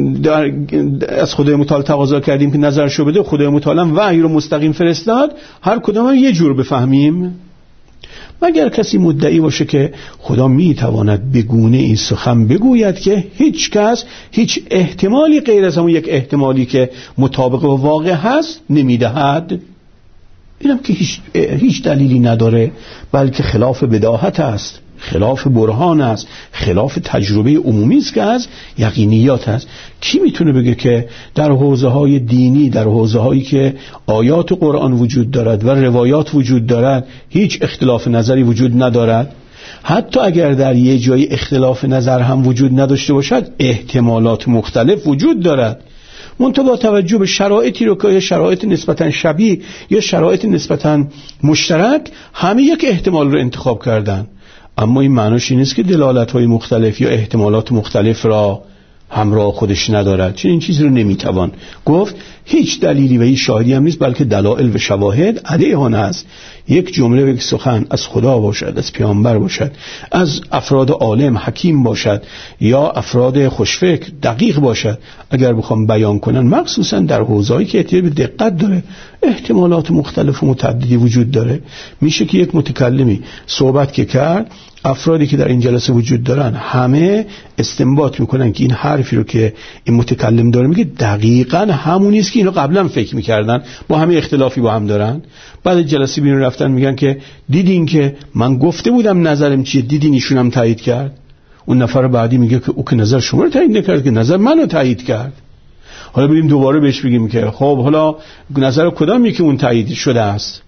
از خدای متعال تقاضا کردیم که نظرشو بده، خدای متعال هم وحی رو مستقیم فرستاد، هر کدام یه جور بفهمیم. مگر کسی مدعی باشه که خدا میتواند به گونه این سخن بگوید که هیچ کس هیچ احتمالی غیر از همون یک احتمالی که مطابق با واقع هست نمیدهد، اینم که هیچ دلیلی نداره، بلکه خلاف بداهت است، خلاف برهان است، خلاف تجربه عمومی است که از یقینیات است. کی میتونه بگه که در حوزه های دینی، در حوزه هایی که آیات قرآن وجود دارد و روایات وجود دارد هیچ اختلاف نظری وجود ندارد؟ حتی اگر در یه جای اختلاف نظر هم وجود نداشته باشد، احتمالات مختلف وجود دارد، منتها با توجه به شرایطی رو که شرایط نسبتاً شبیه یا شرایط نسبتاً مشترک همه یک احتمال رو انتخاب کردن. اما این معنیش نیست که دلالت‌های مختلف یا احتمالات مختلف را همراه خودش ندارد. چون این چیزی رو نمیتوان گفت، هیچ دلیلی و هیچ شاهدی هم نیست، بلکه دلائل و شواهد علیه آن است. یک جمله و یک سخن از خدا باشد، از پیامبر باشد، از افراد عالم حکیم باشد یا افراد خوشفکر دقیق باشد، اگر بخوام بیان کنن مخصوصا در حوزه‌ای که احتیاج به دقت داره، احتمالات مختلف و متعددی وجود داره. میشه که یک متکلمی صحبت که کرد، افرادی که در این جلسه وجود دارن همه استنباط میکنن که این حرفی رو که این متکلم داره میگه دقیقاً همونی است که اینو قبلا فکر میکردن، با همه اختلافی با هم دارن. بعد جلسه بیرون رفتن میگن که دیدین که من گفته بودم نظرم چیه، دیدین ایشون هم تایید کرد. اون نفر بعدی میگه که او که نظر شما رو تایید نکرد، که نظر منو تایید کرد. حالا بریم دوباره بهش بگیم که خب حالا نظر کدامی که اون تایید شده است.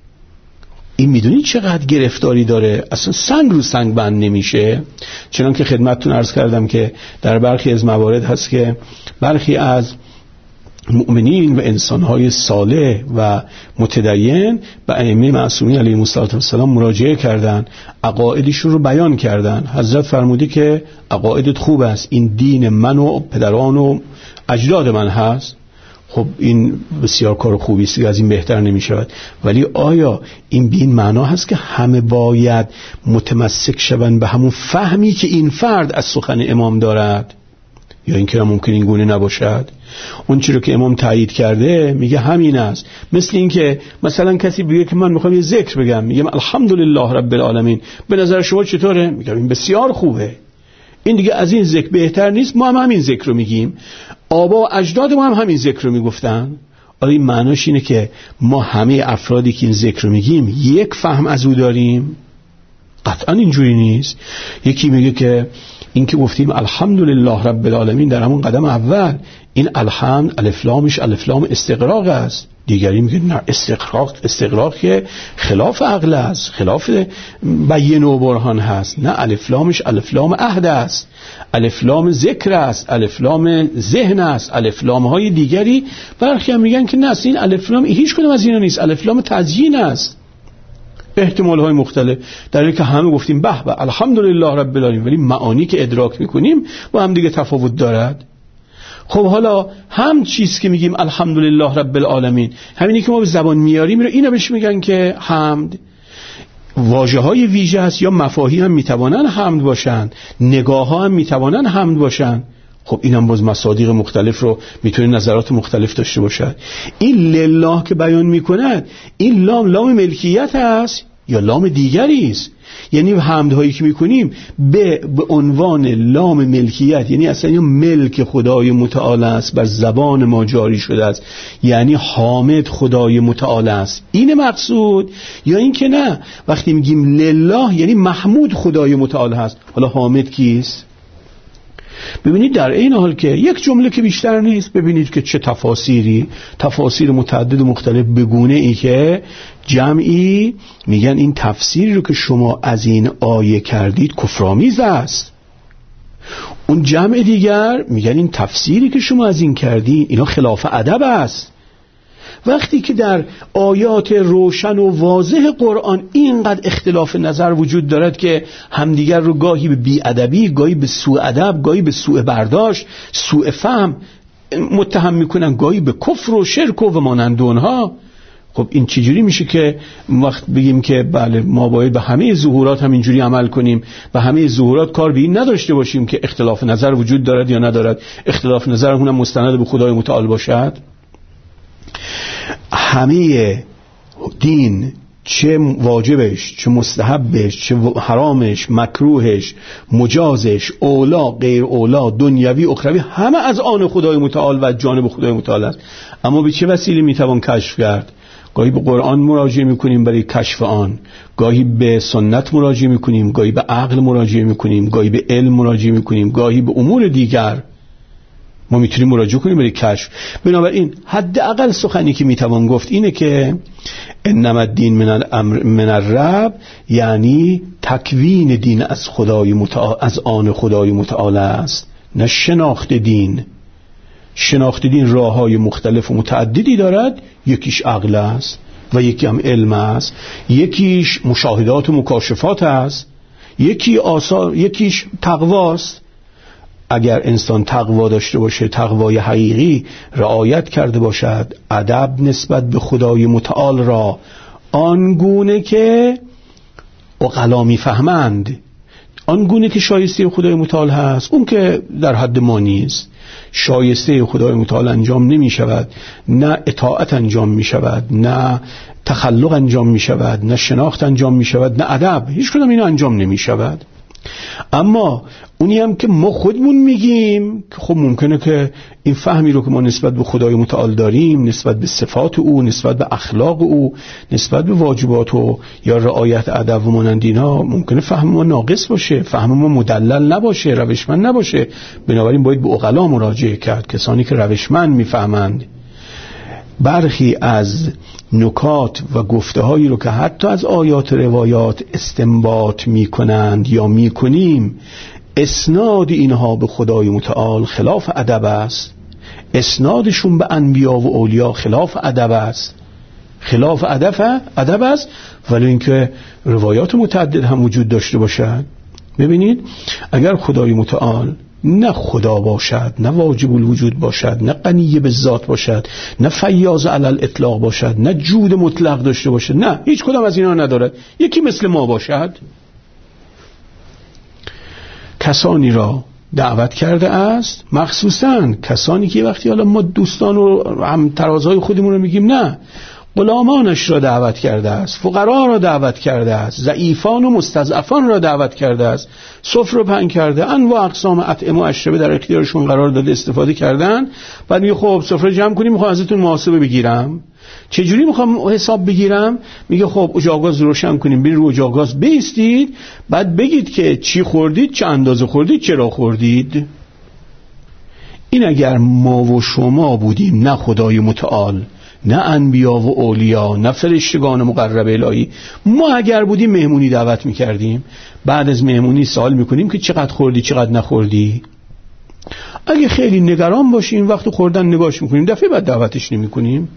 این میدونی چقدر گرفتاری داره، اصلا سنگ رو سنگ بند نمیشه. چنان که خدمتتون عرض کردم که در برخی از موارد هست که برخی از مؤمنین و انسانهای صالح و متدین به ائمه معصومین علیهم السلام مراجعه کردن، عقایدشون رو بیان کردن. حضرت فرموده که عقایدت خوب است، این دین من و پدران و اجداد من هست. خب این بسیار کار خوبی است که از این بهتر نمی شود، ولی آیا این به این معنا هست که همه باید متمسک شوند به همون فهمی که این فرد از سخن امام دارد، یا اینکه ممکن این گونه نباشد؟ اون چیزی که امام تایید کرده میگه همین است. مثل این که مثلا کسی بگه که من میخوام یه ذکر بگم، میگم الحمدلله رب العالمین، به نظر شما چطوره؟ میگم این بسیار خوبه، این دیگه از این ذکر بهتر نیست، ما هم همین ذکر رو میگیم، آبا و اجداد ما هم همین ذکر رو میگفتن. آیا این معناش اینه که ما همه افرادی که این ذکر رو میگیم یک فهم از او داریم؟ قطعا اینجوری نیست. یکی میگه که این که گفتیم الحمدلله رب العالمین در همون قدم اول، این الحمد الف لامش الف لام استغراق است. دیگری میگه نه، استغراق که خلاف عقل است، خلاف بیان و برهان هست. نه، الف لامش الف لام عهد است، الف لام ذکر است، الف لام ذهن است، الف لام های دیگری. برخی هم میگن که نه، این الف لام هیچ کدوم از اینا نیست، الف لام تزیین است. احتمال های مختلف، در حالی که همه گفتیم به به الحمدلله رب العالمین، ولی معانی که ادراک میکنیم با هم دیگه تفاوت دارد. خب حالا هم چیز که میگیم الحمدلله رب العالمین، همینی که ما به زبان میاریم رو اینا بهش میگن که حمد. واژه های ویژه است یا مفاهیم هم میتوانن حمد باشن، نگاه ها هم میتوانن حمد باشن. خب اینم باز مصادیق مختلف رو میتونه نظرات مختلف داشته باشد. این لله که بیان میکند، این لام ملکیت است یا لام دیگری است؟ یعنی حمدهایی که میکنیم به عنوان لام ملکیت، یعنی اصلا یه ملک خدای متعال است، بر زبان ما جاری شده است، یعنی حامد خدای متعال است. این مقصود؟ یا این که نه، وقتی میگیم لله یعنی محمود خدای متعال هست، حالا حامد کیست؟ ببینید در این حال که یک جمله که بیشتر نیست، ببینید که چه تفاسیر متعدد و مختلف بگونه ای که جمعی میگن این تفسیری رو که شما از این آیه کردید کفرآمیز است، اون جمع دیگر میگن این تفسیری که شما از این کردید اینا خلاف ادب است. وقتی که در آیات روشن و واضح قرآن اینقدر اختلاف نظر وجود دارد که همدیگر رو گاهی به بی‌ادبی، گاهی به سوء ادب، گاهی به سوء برداشت، سوء فهم متهم میکنن، گاهی به کفر و شرک و مانند اونها، خب این چجوری میشه که وقت بگیم که بله ما باید به همه ظهورات هم اینجوری عمل کنیم، به همه ظهورات کار به این نداشته باشیم که اختلاف نظر وجود دارد یا ندارد، اختلاف نظر اونم مستند به خدای متعال باشد؟ همه دین، چه واجبش، چه مستحبش، چه حرامش، مکروهش، مجازش، اولا غیر اولا، دنیوی اخروی، همه از آن خدای متعال و جانب خدای متعال است. اما به چه وسیله میتوان کشف کرد؟ گاهی به قرآن مراجعه میکنیم برای کشف آن، گاهی به سنت مراجعه میکنیم، گاهی به عقل مراجعه میکنیم، گاهی به علم مراجعه میکنیم، گاهی به امور دیگر ما میتونیم مراجعه کنیم برای کشف. بنابراین حداقل سخنی که میتوان گفت اینه که انما الدین من الرب، یعنی تکوین دین از خدای متعال، از آن خدای متعال است، نه شناخت دین. شناخت دین راههای مختلف و متعددی دارد، یکیش عقل است و یکی هم علم است، یکیش مشاهدات و مکاشفات است، یکیش تقواست. اگر انسان تقوا داشته باشه، تقوای حقیقی رعایت کرده باشد، ادب نسبت به خدای متعال را آنگونه که عقلا میفهمند، آنگونه که شایسته خدای متعال هست، اون که در حد ما نیست. شایسته خدای متعال انجام نمی شود، نه اطاعت انجام می شود، نه تخلق انجام می شود، نه شناخت انجام می شود، نه ادب، هیچ کدام اینا انجام نمی شود. اما اونی هم که ما خودمون میگیم که خب ممکنه که این فهمی رو که ما نسبت به خدای متعال داریم، نسبت به صفات او، نسبت به اخلاق او، نسبت به واجبات او یا رعایت ادب و مانند اینا، ممکنه فهم ما ناقص باشه، فهم ما مدلل نباشه، روشمند نباشه. بنابراین باید به عقلا مراجعه کرد، کسانی که روشمند میفهمند. برخی از نکات و گفته‌هایی رو که حتی از آیات روایات استنباط می‌کنند یا می‌کنیم، اسناد اینها به خدای متعال خلاف ادب است، اسنادشون به انبیا و اولیا خلاف ادب است، خلاف ادب است، ولی اینکه روایات متعدد هم وجود داشته باشد. ببینید اگر خدای متعال نه خدا باشد، نه واجب الوجود باشد، نه غنی به ذات باشد، نه فیاض علی الاطلاق باشد، نه جود مطلق داشته باشد، نه هیچ کدام از اینا ندارد، یکی مثل ما باشد، کسانی را دعوت کرده است، مخصوصاً کسانی که وقتی حالا ما دوستان و هم ترازهای خودمون رو میگیم، نه، غلامانش را دعوت کرده است، فقرا را دعوت کرده است، ضعیفان و مستضعفان را دعوت کرده است، سفره پهن کرده، انواع اقسام اطعمه و اشربه در اختیارشون قرار داده، استفاده کردن. بعد میگه خب سفره جمع کنیم، میخوام ازتون محاسبه بگیرم. چجوری میخوام حساب بگیرم؟ میگه خب اجاق روشن کنیم، برید رو اجاق گاز بیستید، بعد بگید که چی خوردید، چه اندازه خوردید، چرا خوردید. این اگر ما و شما بودیم، نه خدای متعال، نه انبیا و اولیا، نه فرشتگان مقرب الهی، ما اگر بودیم مهمونی دعوت میکردیم، بعد از مهمونی سوال میکنیم که چقدر خوردی، چقدر نخوردی. اگه خیلی نگران باشیم وقت خوردن نگاش میکنیم، دفعه بعد دعوتش نمیکنیم.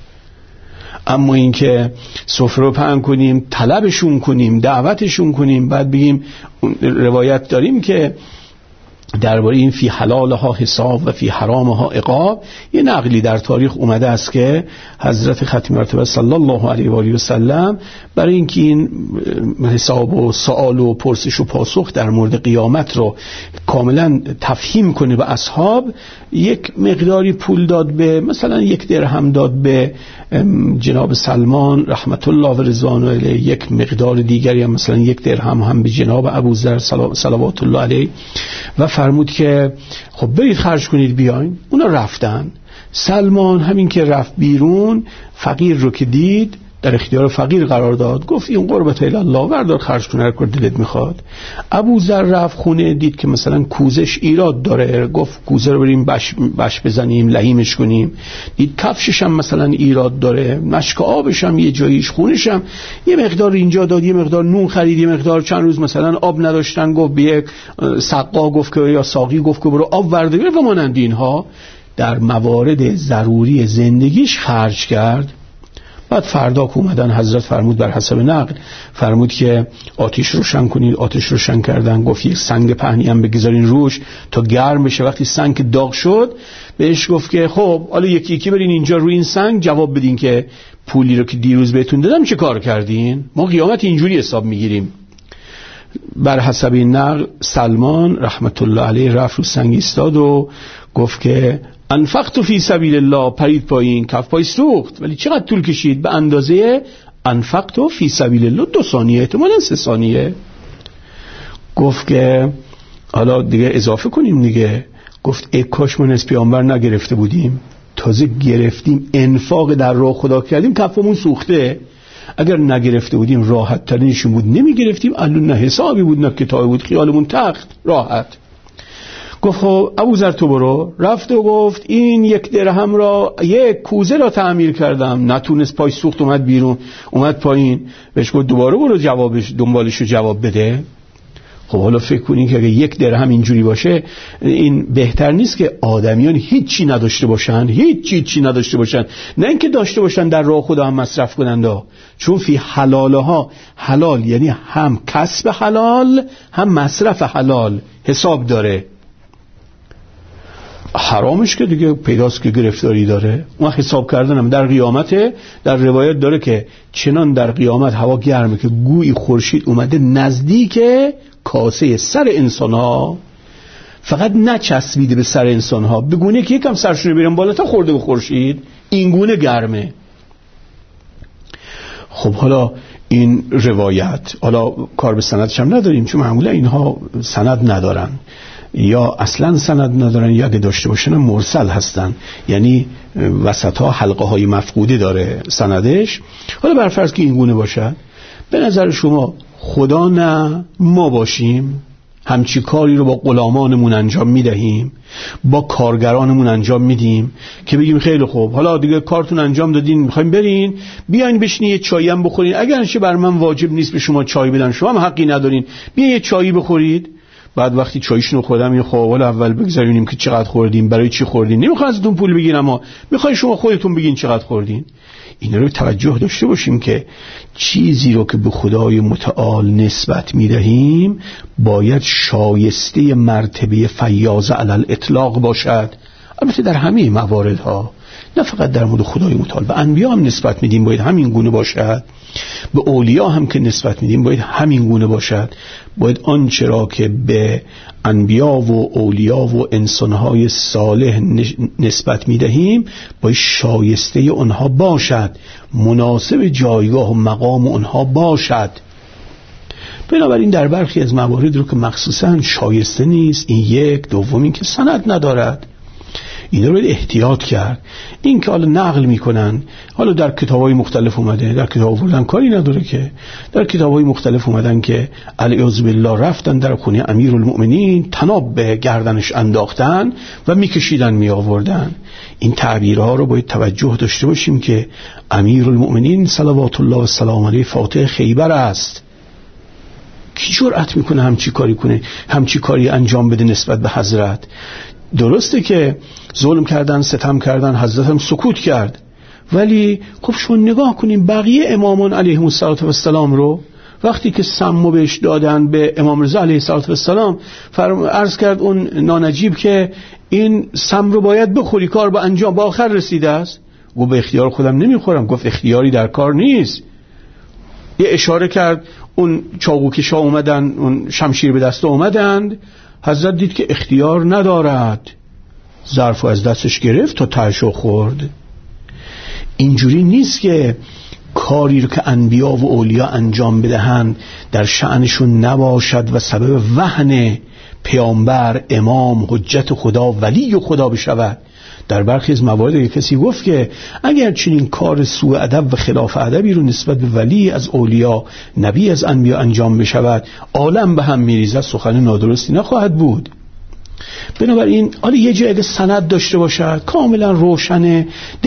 اما این که سفره رو پهن کنیم، طلبشون کنیم، دعوتشون کنیم، بعد بگیم، روایت داریم که درباره این فی حلالها حساب و فی حرامها عقاب، یه نقلی در تاریخ اومده است که حضرت ختم مرتبه صلی الله علیه و آله و سلم برای اینکه این حساب و سوال و پرسش و پاسخ در مورد قیامت رو کاملا تفهیم کنه به اصحاب، یک مقداری پول داد به، مثلا 1 درهم داد به جناب سلمان رحمت الله و رضوان علیه، یک مقدار دیگری هم مثلا 1 درهم هم به جناب ابوذر صلوات الله علیه، و فرمود که خب برید خرج کنید بیاین. اونا رفتن. سلمان همین که رفت بیرون، فقیر رو که دید، در اختیار فقیر قرار داد، گفت این قربت الله، بردار خرج کن، هر کار دلت میخواد. ابوذر رفت خونه، دید که مثلا کوزش ایراد داره، گفت کوزه رو بریم بش بزنیم، لحیمش کنیم. دید کفشش هم مثلا ایراد داره، مشک آبش هم یه جاییش، خونش هم یه مقدار اینجا داد، یه مقدار نون خرید، یه مقدار چند روز مثلا آب نداشتن، گفت به یک سقا گفت که، یا ساقی گفت که برو آب ورده بیار و مانند اینها. در موارد ضروری زندگیش خرج کرد. بعد فردا که اومدن، حضرت فرمود بر حسب نقل، فرمود که آتش روشن کنید. آتش روشن کردن. گفت یک سنگ پهنی هم بگذارین روش تا گرم بشه. وقتی سنگ داغ شد بهش گفت که خب حالا یکی یکی برین اینجا روی این سنگ جواب بدین که پولی رو که دیروز بهتون دادم چه کار کردین؟ ما قیامت اینجوری حساب میگیریم. بر حسب این نقل سلمان رحمت الله علیه رفت رو سنگ ایستاد و گفت که انفقت فی سبیل الله، پرید پایین، کف پای سوخت. ولی چقدر طول کشید؟ به اندازه انفقت فی سبیل الله 2 ثانیه، احتمالاً 3 ثانیه. گفت که حالا دیگه اضافه کنیم دیگه. گفت ای کاش ما از پیامبر نگرفته بودیم، تازه گرفتیم، انفاق در راه خدا کردیم، کفمون سوخته. اگر نگرفته بودیم راحت ترینشون بود، نمیگرفتیم الان نه حسابی بود نه کتابی بود، خیالمون تخت راحت. گفت خب ابوذر تو برو. رفت و گفت این 1 درهم را، 1 کوزه را تعمیر کردم. نتونست، پای سوخت، اومد بیرون، اومد پایین. بهش گفت دوباره برو جوابش، دنبالشو جواب بده. خب حالا فکر کنین که اگه 1 درهم اینجوری باشه، این بهتر نیست که آدمیان هیچی نداشته باشن، هیچی نداشته باشن، نه اینکه داشته باشن در راه خدا هم مصرف کنند. چون فی حلالها، حلال یعنی هم کسب حلال هم مصرف حلال، حساب داره. حرامش که دیگه پیداست که گرفتاری داره. اون حساب کردنم در قیامته. در روایت داره که چنان در قیامت هوا گرمه که گویی خورشید اومده نزدیک کاسه سر انسان ها، فقط نچسبیده به سر انسان ها، بگونه که یکم سرشون بیرن بالا تا خورده به خورشید، این گونه گرمه. خب حالا این روایت، حالا کار به سندش هم نداریم چون معمولا اینها سند ندارن یا اصلا سند ندارن یا اگه داشته باشن مرسل هستن، یعنی وسطها حلقه های مفقوده داره سندش. حالا برفرض که این گونه باشد، به نظر شما خدا نه ما باشیم همچی کاری رو با غلامانمون انجام میدهیم، با کارگرانمون انجام میدیم که بگیم خیلی خوب حالا دیگه کارتون انجام دادین، میخوایم برین بیاین بشینین یه چایی هم بخورین، اگرچه بر من واجب نیست به شما چای بدن، شما هم حقی ندارین، بیاین یه چایی بخورید. بعد وقتی چایشون رو خوردم یه خواب اول بگذاریم که چقدر خوردین، برای چی خوردین، نمیخوام ازتون پول بگیرم اما میخوای شما خودتون بگین چقدر خوردین. این رو توجه داشته باشیم که چیزی رو که به خدای متعال نسبت میدهیم باید شایسته مرتبه فیاض علی الاطلاق باشد. البته در همه مواردها، نه فقط در مورد خدای متعال. به انبیا هم نسبت میدیم باید همین گونه باشد، به اولیا هم که نسبت میدیم باید همین گونه باشد. باید آنچه را که به انبیا و اولیا و انسانهای صالح نسبت میدهیم باید شایسته اونها باشد، مناسب جایگاه و مقام اونها باشد. بنابراین در برخی از موارد رو که مخصوصا شایسته نیست، این یک. دوم این که سند ندارد، این رو احتیاط کرد. این که حالا نقل میکنن، حالا در کتاب‌های مختلف اومده، در کتاب آوردن کاری نداره که در کتاب‌های مختلف اومدن که الیاذ بالله رفتن در خونه امیرالمؤمنین، طناب به گردنش انداختن و میکشیدن میآوردن. این تعبیرها رو باید توجه داشته باشیم که امیرالمؤمنین صلوات الله و سلام علیه فاتح خیبر است. کی جرأت میکنه همچی کاری کنه، همچی کاری انجام بده نسبت به حضرت؟ درسته که ظلم کردن، ستم کردن، حضرت هم سکوت کرد، ولی خب شما نگاه کنیم بقیه امامان علیهم السلام رو، وقتی که سمو بهش دادن به امام رضا علیه السلام، عرض کرد اون نانجیب که این سم رو باید بخوری، کار به انجام با آخر رسیده است. و به اختیار خودم نمیخورم. گفت اختیاری در کار نیست. یه اشاره کرد، اون چاقوکشا اومدن، اون شمشیر به دست اومدند، حضرت دید که اختیار ندارد، ظرفو از دستش گرفت تا تهشو خورد. اینجوری نیست که کاری رو که انبیا و اولیا انجام بدهند در شأنشون نباشد و سبب وهن پیامبر، امام، حجت خدا، ولی خدا بشود. در برخی از موارد کسی گفت که اگر چنین کار سوء ادب و خلاف ادبی رو نسبت به ولی از اولیا، نبی از انبیا انجام بشود، عالم به هم میریزد، سخن نادرستی نخواهد بود. بنابراین حالا یه جای اگه سند داشته باشد کاملا روشنه،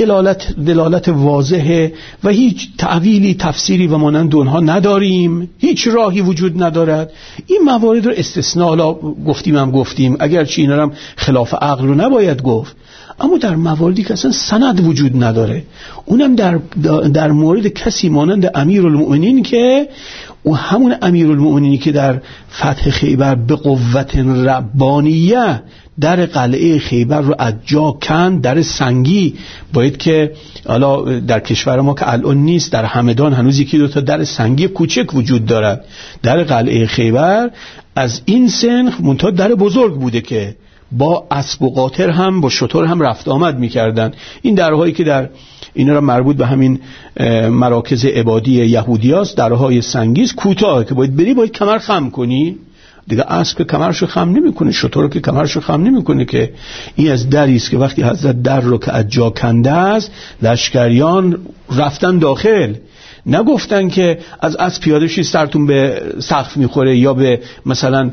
دلالت واضحه و هیچ تعویلی، تفسیری و مانند اونها نداریم، هیچ راهی وجود ندارد، این موارد رو استثناء حالا گفتیم اگرچه اینا هم خلاف عقل رو نباید گفت، اما در مواردی که اصلا سند وجود نداره، اونم در مورد کسی مانند امیرالمؤمنین که و همون امیرالمؤمنینی که در فتح خیبر به قوت ربانیه در قلعه خیبر رو از جا کند، در سنگی، باید که حالا در کشور ما که الان نیست، در همدان هنوز یکی دو تا در سنگی کوچک وجود دارد. در قلعه خیبر از این سنخ منتها در بزرگ بوده که با اسب و قاطر هم با شتر هم رفت آمد می‌کردن. این درهایی که در اینا را مربوط به همین مراکز عبادی یهودیاست، درهای سنگیست، کوتاه که باید کمر خم کنی دیگه. اسب که کمرشو خم نمی‌کنه، شتر که کمرشو خم نمی‌کنه که. این از دری است که وقتی حضرت در رو که از جا کنده است، لشکریان رفتن داخل، نگفتن که از اسب پیاده شید سرتون به سقف میخوره یا به مثلا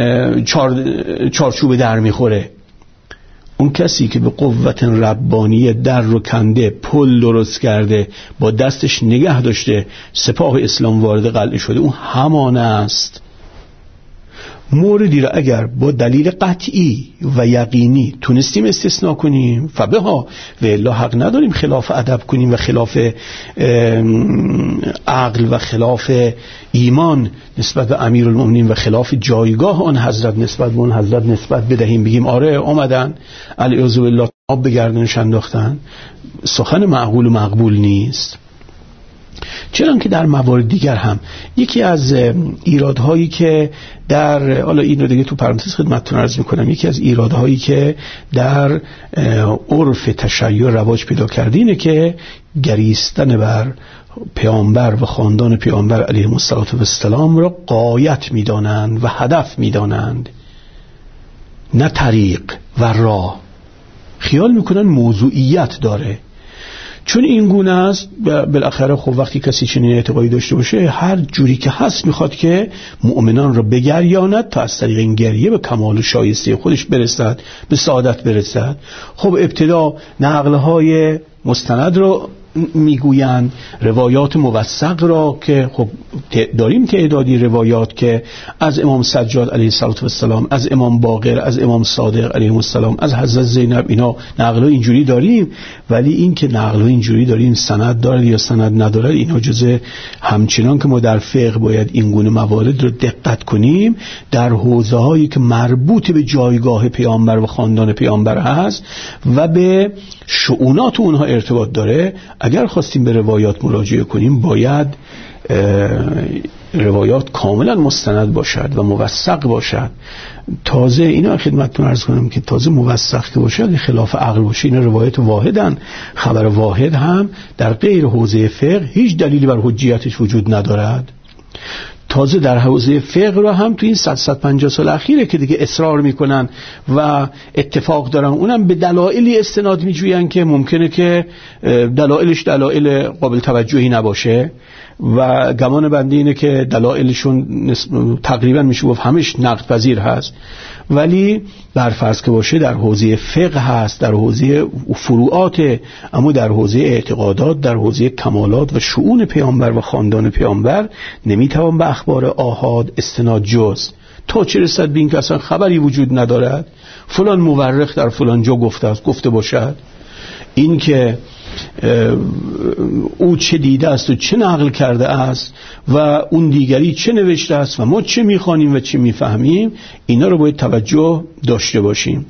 چارچوب در میخوره. اون کسی که به قوت ربانی در رو کنده، پل درست کرده، با دستش نگه داشته، سپاه اسلام وارد قلعه شده، اون همان است. موردی را اگر با دلیل قطعی و یقینی تونستیم استثناء کنیم فبها، و الا حق نداریم خلاف ادب کنیم و خلاف عقل و خلاف ایمان نسبت به امیرالمومنین و خلاف جایگاه آن حضرت نسبت به اون حضرت نسبت بدهیم، بگیم آره آمدن الیعاذ بالله آب به گردنش انداختن. سخن معقول و مقبول نیست. چون که در موارد دیگر هم یکی از ایرادهایی که در، حالا این رو دیگه تو پرانتز خدمتتون عرض میکنم، یکی از ایرادهایی که در عرف تشیع رواج پیدا کرده اینه که گریستن بر پیامبر و خاندان پیامبر علیهم السلام را غایت میدانند و هدف میدانند، نه طریق و راه. خیال میکنن موضوعیت داره. چون این گونه است بالاخره خب وقتی کسی چنین اعتقادی داشته باشه هر جوری که هست میخواد که مؤمنان را بگریاند تا از طریق این گریه به کمال و شایسته خودش برسد، به سعادت برسد. خب ابتدا نقلهای مستند رو میگویند، روایات موثق را که خب داریم تعدادی روایات که از امام سجاد علیه السلام، از امام باقر، از امام صادق علیه السلام، از حضرت زینب، اینا نقل اینجوری داریم. ولی این که نقل اینجوری داریم سند داره یا سند نداره، اینا جزء، همچنان که ما در فقه باید این گونه موارد رو دقت کنیم در حوزه هایی که مربوط به جایگاه پیامبر و خاندان پیامبر هست و به شؤونات اونها ارتباط داره. اگر خواستیم به روایات مراجعه کنیم باید روایات کاملا مستند باشد و موثق باشد. تازه اینا خدمتتون عرض کنم که تازه موثق که باشد خلاف عقل باشه، اینا روایت واحدن. خبر واحد هم در غیر حوزه فقه هیچ دلیلی بر حجیتش وجود ندارد. تازه در حوزه فقه را هم تو این 150 سال اخیره که دیگه اصرار میکنن و اتفاق دارن، اونم به دلایلی استناد میجوین که ممکنه که دلایلش دلایل قابل توجهی نباشه و گمان بنده اینه که دلایلشون تقریبا میشه گفت همش نقد پذیر هست، ولی بر فرض که باشه در حوزه فقه هست، در حوزه فروعات، اما در حوزه اعتقادات، در حوزه کمالات و شؤون پیامبر و خاندان پیامبر نمیتوان به اخبار آحاد استناد جز تا چه رسد به این که اصلا خبری وجود ندارد فلان مورخ در فلان جا گفته است، گفته باشد. این که او چه دیده است و چه نقل کرده است و اون دیگری چه نوشته است و ما چه میخوانیم و چه میفهمیم، اینا رو باید توجه داشته باشیم.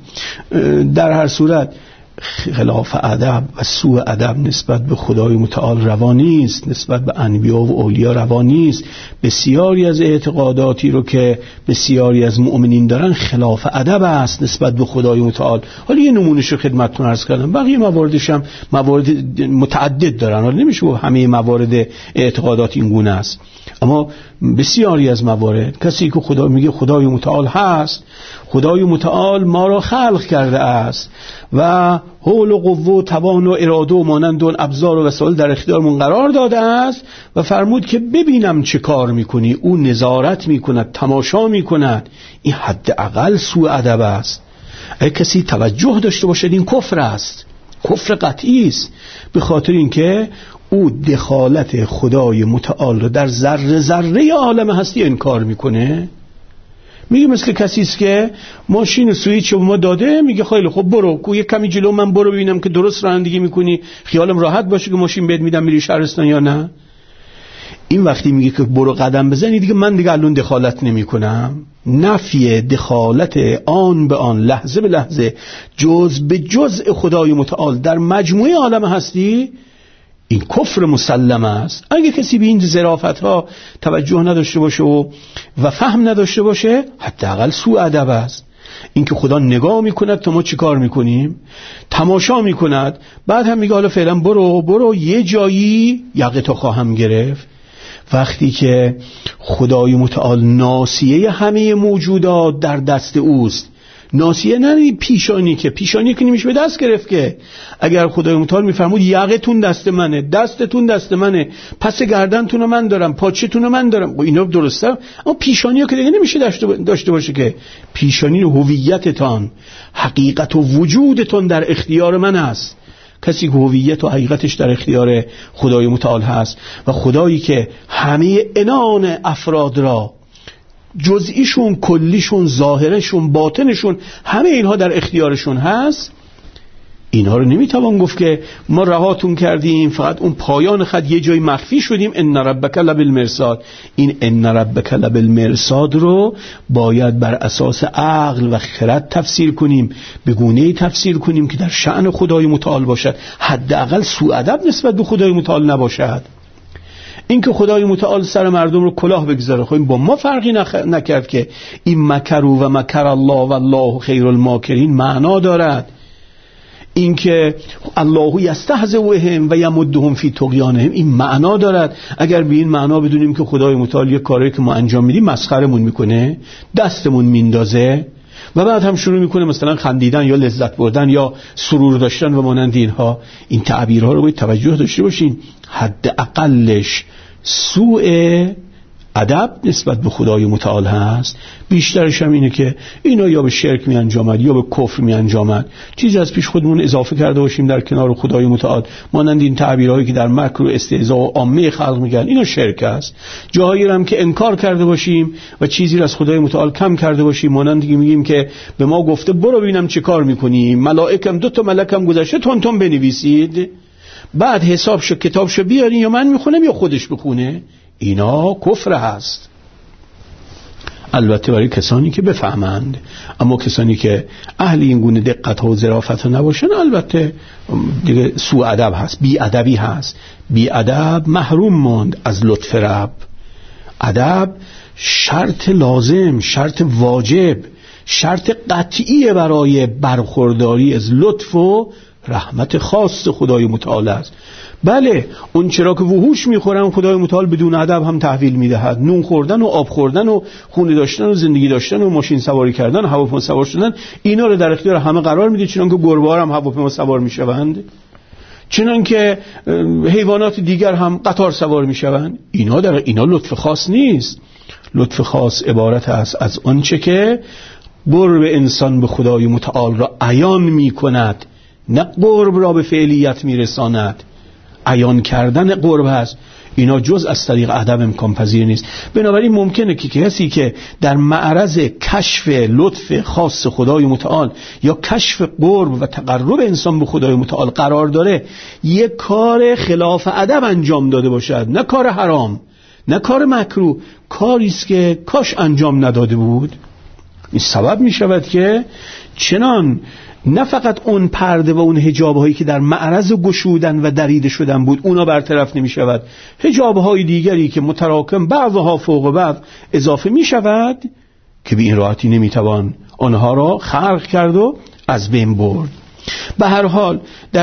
در هر صورت خلاف ادب و سوء ادب نسبت به خدای متعال روا نیست، نسبت به انبیا و اولیا روا نیست. بسیاری از اعتقاداتی رو که بسیاری از مؤمنین دارن خلاف ادب است نسبت به خدای متعال. حالا یه نمونهش رو خدمتتون عرض کردم، بقیه مواردش هم موارد متعدد دارن. حالا نمیشه همه موارد اعتقادات این گونه است، اما بسیاری از موارد کسی که خدا میگه خدای متعال هست، خدای متعال ما را خلق کرده است و حول و قوه و توان و اراده و مانند اون ابزار و وسایل در اختیارمون قرار داده است و فرمود که ببینم چه کار میکنی. او نظارت میکند، تماشا میکند. این حداقل سوء ادب است. اگه کسی توجه داشته باشد این کفر است، کفر قطعی است، به خاطر اینکه او دخالت خدای متعال رو در ذره ذره عالم هستی انکار میکنه. میگه مثل کسی است که ماشین سوئیچ ما داده، میگه خیلی خب برو یه کمی جلو من برو ببینم که درست رانندگی میکنی، خیالم راحت باشه که ماشین بهت میدم میری شهرستان یا نه. این وقتی میگه که برو قدم بزنی دیگه من دیگه الان دخالت نمیکنم. نفی دخالت آن به آن، لحظه به لحظه، جز به جزء خدای متعال در مجموعه عالم هستی، این کفر مسلم است. اگه کسی به این ظرافت‌ها توجه نداشته باشه و فهم نداشته باشه حداقل سوء ادب است. این که خدا نگاه میکند تا ما چی کار میکنیم، تماشا میکند، بعد هم میگه حالا فعلا برو یه جایی یقه خواهم گرفت. وقتی که خدای متعال ناصیه همه موجودات در دست اوست، ناصیه نه پیشانی که نمیشه به دست گرفت که. اگر خدای متعال میفرمود یقتون دست منه، دستتون دست منه، پس گردنتون رو من دارم، پاچتون رو من دارم، اینا درسته، اما پیشانی که دیگه نمیشه داشته باشه که. پیشانی هویتتان، حقیقت و وجودتون در اختیار من است. کسی که هویت و حقیقتش در اختیار خدای متعال هست و خدایی که همه عنان افراد را جزئیشون، کلیشون، ظاهرشون، باطنشون، همه اینها در اختیارشون هست. اینها رو نمیتوان گفت که ما رهاتون کردیم، فقط اون پایان خط یه جای مخفی شدیم. ان ربک لبالمرصاد. این ان ربک لبالمرصاد رو باید بر اساس عقل و خرد تفسیر کنیم، به گونه‌ای تفسیر کنیم که در شأن خدای متعال باشد، حداقل سوء ادب نسبت به خدای متعال نباشد. این که خدای متعال سر مردم رو کلاه بگذاره، خب این با ما فرقی نکرد که این مکروا و مکر الله و الله خیر الماکرین معنا دارد. این که الله یستهزئ بهم و یمدهم فی طغیانهم این معنا دارد. اگر به این معنا بدونیم که خدای متعال یک کاری که ما انجام میدیم مسخرمون میکنه، دستمون میندازه و بعد هم شروع میکنه مثلا خندیدن یا لذت بردن یا سرور داشتن و مانند اینها، این تعبیرها رو باید توجه داشته باشین. حداقلش سوء ادب نسبت به خدای متعال هست، بیشترش هم اینه که اینا یا به شرک می انجامد یا به کفر می انجامد. چیزی از پیش خودمون اضافه کرده باشیم در کنار خدای متعال، مانند این تعبیرهایی که در مکر و استهزاء و عامه خلق میگن، اینا شرک است. جاهایی هم که انکار کرده باشیم و چیزی را از خدای متعال کم کرده باشیم، مانند که میگیم که به ما گفته برو ببینم چه کار میکنی، ملائکم 2 ملکم گذشته تون بنویسید، بعد حسابشو کتابشو بیارین یا من میخونم یا خودش بخونه. اینا کفر هست، البته برای کسانی که بفهمند. اما کسانی که اهل این گونه دقت و ظرافت نباشن، البته دیگه سوء ادب هست، بی ادبی هست. بی ادب محروم ماند از لطف رب. ادب شرط لازم، شرط واجب، شرط قطعی برای برخورداری از لطف و رحمت خاص خدای متعال است. بله، اون چرا که وحوش میخورن خدای متعال بدون ادب هم تحویل میدهد. نون خوردن و آب خوردن و خونه داشتن و زندگی داشتن و ماشین سواری کردن و هواپیما سوار شدن، اینا رو در اختیار همه قرار میده، چنان که گربه‌ها هم هواپیما سوار میشوند، چنان که حیوانات دیگر هم قطار سوار میشوند. اینا لطف خاص نیست. لطف خاص عبارت است از آنچه که قرب انسان به خدای متعال را عیان میکند، نه قرب را به فعلیت میرساند. عیان کردن قرب هست. اینا جز از طریق ادب امکان پذیر نیست. بنابراین ممکنه که کسی که در معرض کشف لطف خاص خدای متعال یا کشف قرب و تقرب انسان به خدای متعال قرار داره، یک کار خلاف ادب انجام داده باشد، نه کار حرام، نه کار مکروه، کاری است که کاش انجام نداده بود. این سبب می شود که چنان نه فقط اون پرده و اون حجاب‌هایی که در معرض گشودن و دریده شدن بود اونا برطرف نمی شود، حجاب‌های دیگری که متراکم بعضها فوق بعض اضافه می شود که به این راحتی نمی توان آنها را خلق کرد و از بین برد. به هر حال در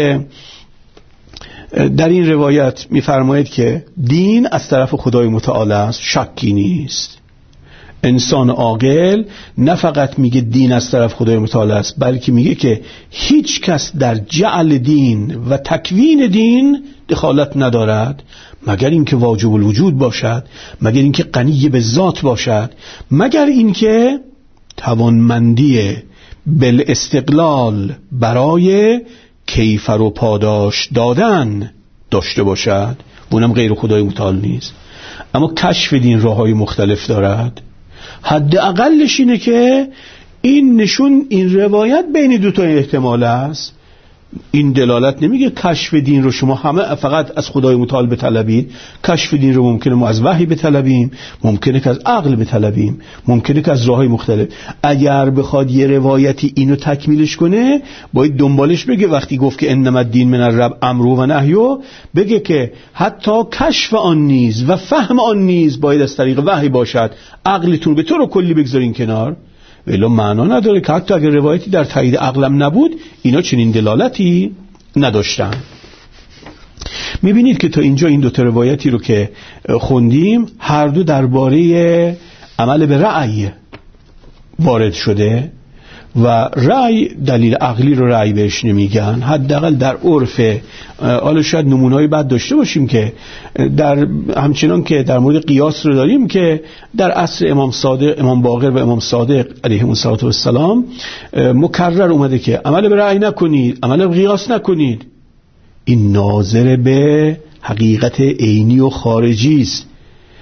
این روایت می فرماید که دین از طرف خدای متعال است، شکی نیست. انسان عاقل نه فقط میگه دین از طرف خدای متعال است، بلکه میگه که هیچ کس در جعل دین و تکوین دین دخالت ندارد مگر اینکه واجب الوجود باشد، مگر اینکه غنی به ذات باشد، مگر اینکه توانمندی بالاستقلال برای کیفر و پاداش دادن داشته باشد، اونم غیر خدای متعال نیست. اما کشف دین راههای مختلف دارد. حد اقلش اینه که این روایت بین 2 احتمال است. این دلالت نمیگه کشف دین رو شما همه فقط از خدای متعال بطلبید. کشف دین رو ممکنه ما از وحی بطلبیم، ممکنه که از عقل بطلبیم، ممکنه که از راههای مختلف. اگر بخواد یه روایتی اینو تکمیلش کنه، باید دنبالش بگه وقتی گفت که انما الدین من الرب امر و نهی، بگه که حتی کشف آن نیز و فهم آن نیز باید از طریق وحی باشد. عقلتون به طور کلی بگذارین کنار، ولی معنا نداره که حتی اگر روایتی در تایید عقلم نبود اینا چنین دلالتی نداشتن. میبینید که تا اینجا این 2 روایتی رو که خوندیم هر دو درباره عمل به رأی وارد شده و رأی دلیل عقلی رو رأی بهش نمیگن. حداقل در عرف، حالا شاید نمونه‌ای بعد داشته باشیم که همچنان که در مورد قیاس رو داریم که در عصر امام باقر و امام صادق علیهم السلام مکرر اومده که عمل به رأی نکنید، عمل به قیاس نکنید. این ناظر به حقیقت عینی و خارجی است.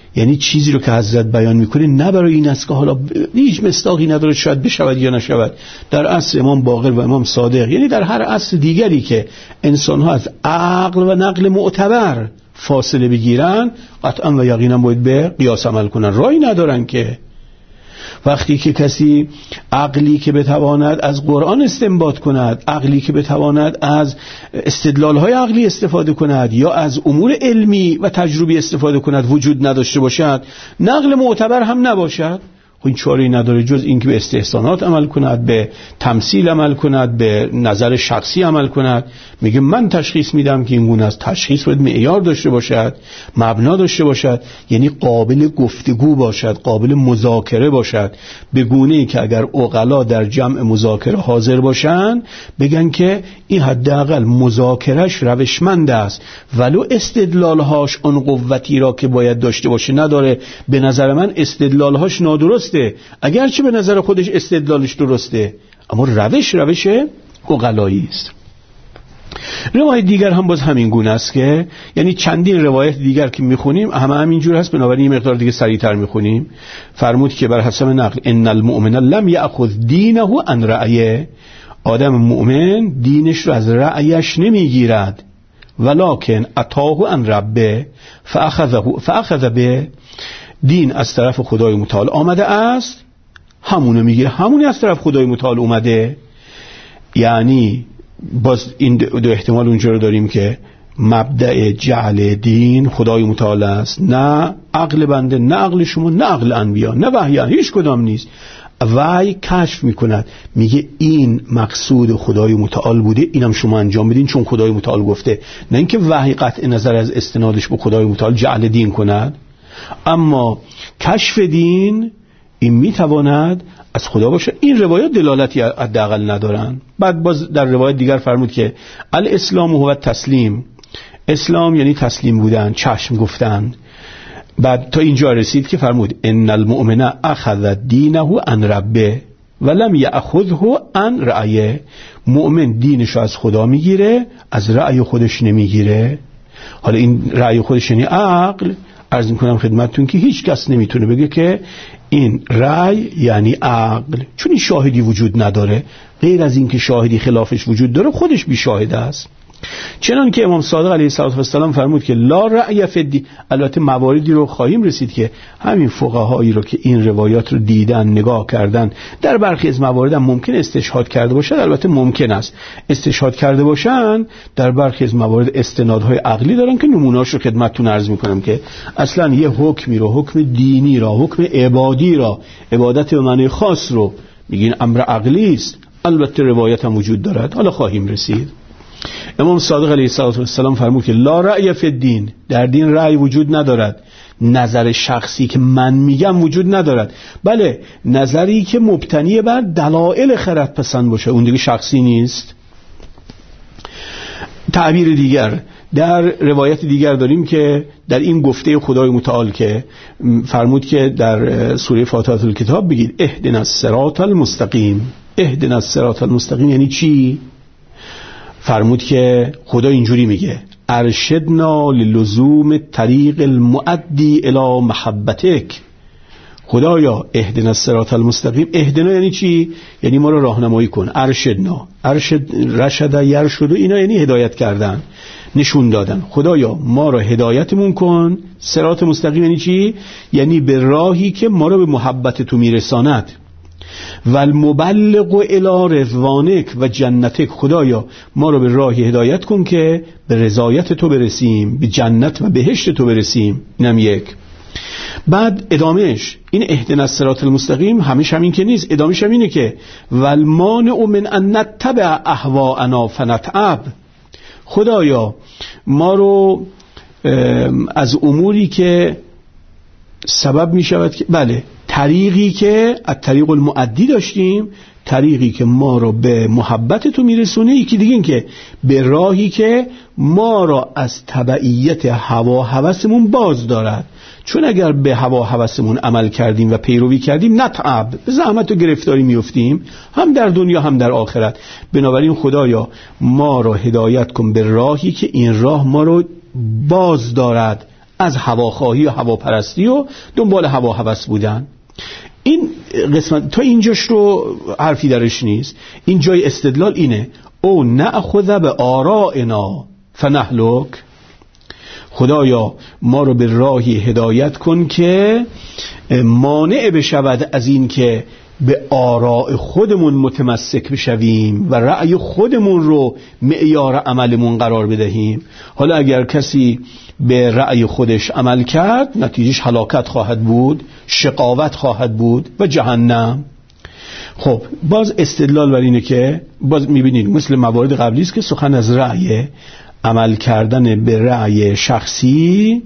یعنی چیزی رو که حضرت بیان میکنه نه برای این است که حالا هیچ مصداقی نداره شاید بشود یا نشود. در عصر امام باقر و امام صادق، یعنی در هر عصر دیگری که انسان‌ها از عقل و نقل معتبر فاصله بگیرن، قطعا و یقینا باید به قیاس عمل کنن. راهی ندارن که وقتی که کسی عقلی که بتواند از قرآن استنباط کند، عقلی که بتواند از استدلال‌های عقلی استفاده کند یا از امور علمی و تجربی استفاده کند وجود نداشته باشد، نقل معتبر هم نباشد، این چاره‌ای نداره جز اینکه به استحسانات عمل کند، به تمثیل عمل کند، به نظر شخصی عمل کند. میگه من تشخیص میدم که این گونه است. تشخیص باید معیار داشته باشد، مبنا داشته باشد، یعنی قابل گفتگو باشد، قابل مذاکره باشد، به گونه‌ای که اگر عقلا در جمع مذاکره حاضر باشند بگن که این حداقل مذاکرهش روشمند است، ولو استدلالهاش اون قوتی را که باید داشته باشه نداره. به نظر من استدلالهاش نادرسته، اگرچه به نظر خودش استدلالش درسته، اما روش عقلایی است. روایت دیگر هم باز همین گونه است که یعنی چندین روایت دیگر که میخونیم همین جور هست، بنابراین یه مقدار دیگه سریعتر میخونیم. فرمود که بر حسب نقل ان المؤمن لم یأخذ دینه عن رأیه، آدم مؤمن دینش رو از رأیش نمیگیرد، ولکن اتاه عن ربه فاخذ به، دین از طرف خدای متعال آمده است، همونو میگیره، همونی از طرف خدای متعال اومده. یعنی باز این دو احتمال اونجا رو داریم که مبدأ جعل دین خدای متعال است، نه عقل بنده، نه عقل شما، نه عقل انبیا، نه وحی، هیچ کدام نیست. وحی کشف میکند، میگه این مقصود خدای متعال بوده، اینم شما انجام بدین چون خدای متعال گفته، نه اینکه وحی قطع نظر از استنادش به خدای متعال جعل دین کند. اما کشف دین این میتواند از خدا باشه. این روایات دلالتی حداقل ندارن. بعد باز در روایت دیگر فرمود که الاسلام هو التسلیم، اسلام یعنی تسلیم بودن، چشم گفتن. بعد تا اینجا رسید که فرمود ان المؤمن اخذ دینه عن ربه ولم یأخذه عن رأیه، مؤمن دینش از خدا میگیره، از رأی خودش نمیگیره. حالا این رأی خودش یعنی عقل. عرض میکنم خدمتتون که هیچ کس نمیتونه بگه که این رأی یعنی عقل، چون این شاهدی وجود نداره. غیر از این که شاهدی خلافش وجود داره، خودش بی شاهد است. چنان که امام صادق علیه السلام فرمود که لا رأی فی الدین. البته مواردی رو خواهیم رسید که همین فقهایی رو که این روایات رو دیدن، نگاه کردن، در برخی از موارد هم ممکن استشهاد کرده باشن، البته ممکن است استشهاد کرده باشن، در برخی از موارد استنادهای عقلی دارن که نمونه‌اش رو خدمتتون عرض میکنم که اصلا یه حکمی رو، حکم دینی را، حکم عبادی را، عبادت به معنی خاص رو میگین امر عقلی است. البته روایت هم وجود دارد، حالا خواهیم رسید. امام صادق علیه السلام فرمود که لا رأی فی الدین، در دین رأی وجود ندارد، نظر شخصی که من میگم وجود ندارد. بله، نظری که مبتنی بر دلایل خرد پسند باشه، اون دیگه شخصی نیست. تعبیر دیگر در روایت دیگر داریم که در این گفته خدای متعال که فرمود که در سوره فاتحه الکتاب بگید اهدنا الصراط المستقیم. اهدنا الصراط المستقیم یعنی چی؟ فرمود که خدا اینجوری میگه ارشدنا للزوم طریق المؤدی الی محبتک. خدایا اهدنا الصراط المستقیم، اهدنا یعنی چی؟ یعنی ما رو راهنمایی کن. ارشدنا، ارشد، رشد، یرشد، اینا یعنی هدایت کردن، نشون دادن. خدایا ما رو هدایتمون کن. صراط مستقیم یعنی چی؟ یعنی به راهی که ما رو به محبت تو میرساند. و المبلغ الی رضوانک و جنتک، خدایا ما رو به راهی هدایت کن که به رضایت تو برسیم، به جنت و بهشت تو برسیم. اینم یک. بعد ادامهش این اهدنا الصراط المستقیم همش همین که نیست، ادامهش هم اینه که والمانع من ان نتبع اهواءنا فنتعب. خدایا ما رو از اموری که سبب می شود که بله، طریقی که از طریق المؤدی داشتیم، طریقی که ما رو به محبت تو میرسونه، یکی دیگه این که به راهی که ما را از تبعیت هوا هوسمون باز دارد. چون اگر به هوا هوسمون عمل کردیم و پیروی کردیم نتعب، به زحمت و گرفتاری میفتیم، هم در دنیا هم در آخرت. بنابراین خدایا ما را هدایت کن به راهی که این راه ما رو باز دارد از هواخواهی و هواپرستی و دنبال هوا هوس بودن. این قسمت تا اینجاش رو حرفی درش نیست. این جای استدلال اینه او نأخذ به آرائنا فنهلک، خدایا ما رو به راهی هدایت کن که مانع بشود از این که به آراء خودمون متمسک بشویم و رأی خودمون رو معیار عملمون قرار بدهیم. حالا اگر کسی به رأی خودش عمل کرد نتیجهش هلاکت خواهد بود، شقاوت خواهد بود و جهنم. خب باز استدلال بر اینه که باز میبینید مثل موارد قبلی است که سخن از رأی عمل کردن به رأی شخصی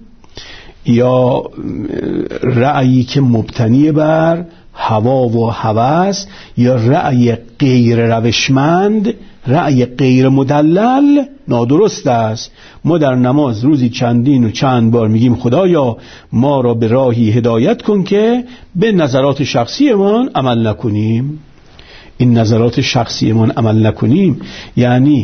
یا رأیی که مبتنی بر هوا و هوس یا رأی غیر روشمند، رأی غیر مدلل نادرست است. ما در نماز روزی چندین و چند بار میگیم خدایا ما را به راهی هدایت کن که به نظرات شخصیمان عمل نکنیم. این نظرات شخصیمان عمل نکنیم یعنی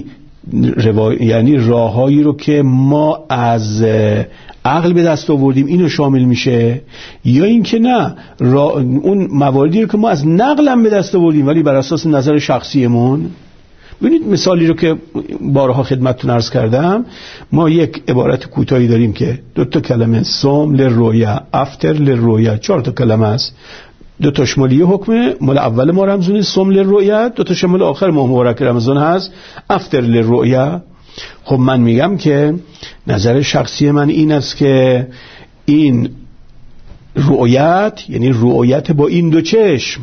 راههایی رو که ما از عقل به دست آوردیم اینو شامل میشه، یا اینکه نه اون مواردی رو که ما از نقل هم به دست آوردیم ولی بر اساس نظر شخصیمون. ببینید مثالی رو که بارها خدمتتون عرض کردم، ما یک عبارت کوتاهی داریم که 2 کلمه صوم للرؤیا، افطر للرؤیا، 4 کلمه است. 2 مال یه حکمه، مال اول ما رمزونه صوم للرؤیا، 2 مال آخر ماه مبارک رمضان هست افطر للرؤیا. خب من میگم که نظر شخصی من این است که این رؤیت یعنی رؤیت با این 2 چشم.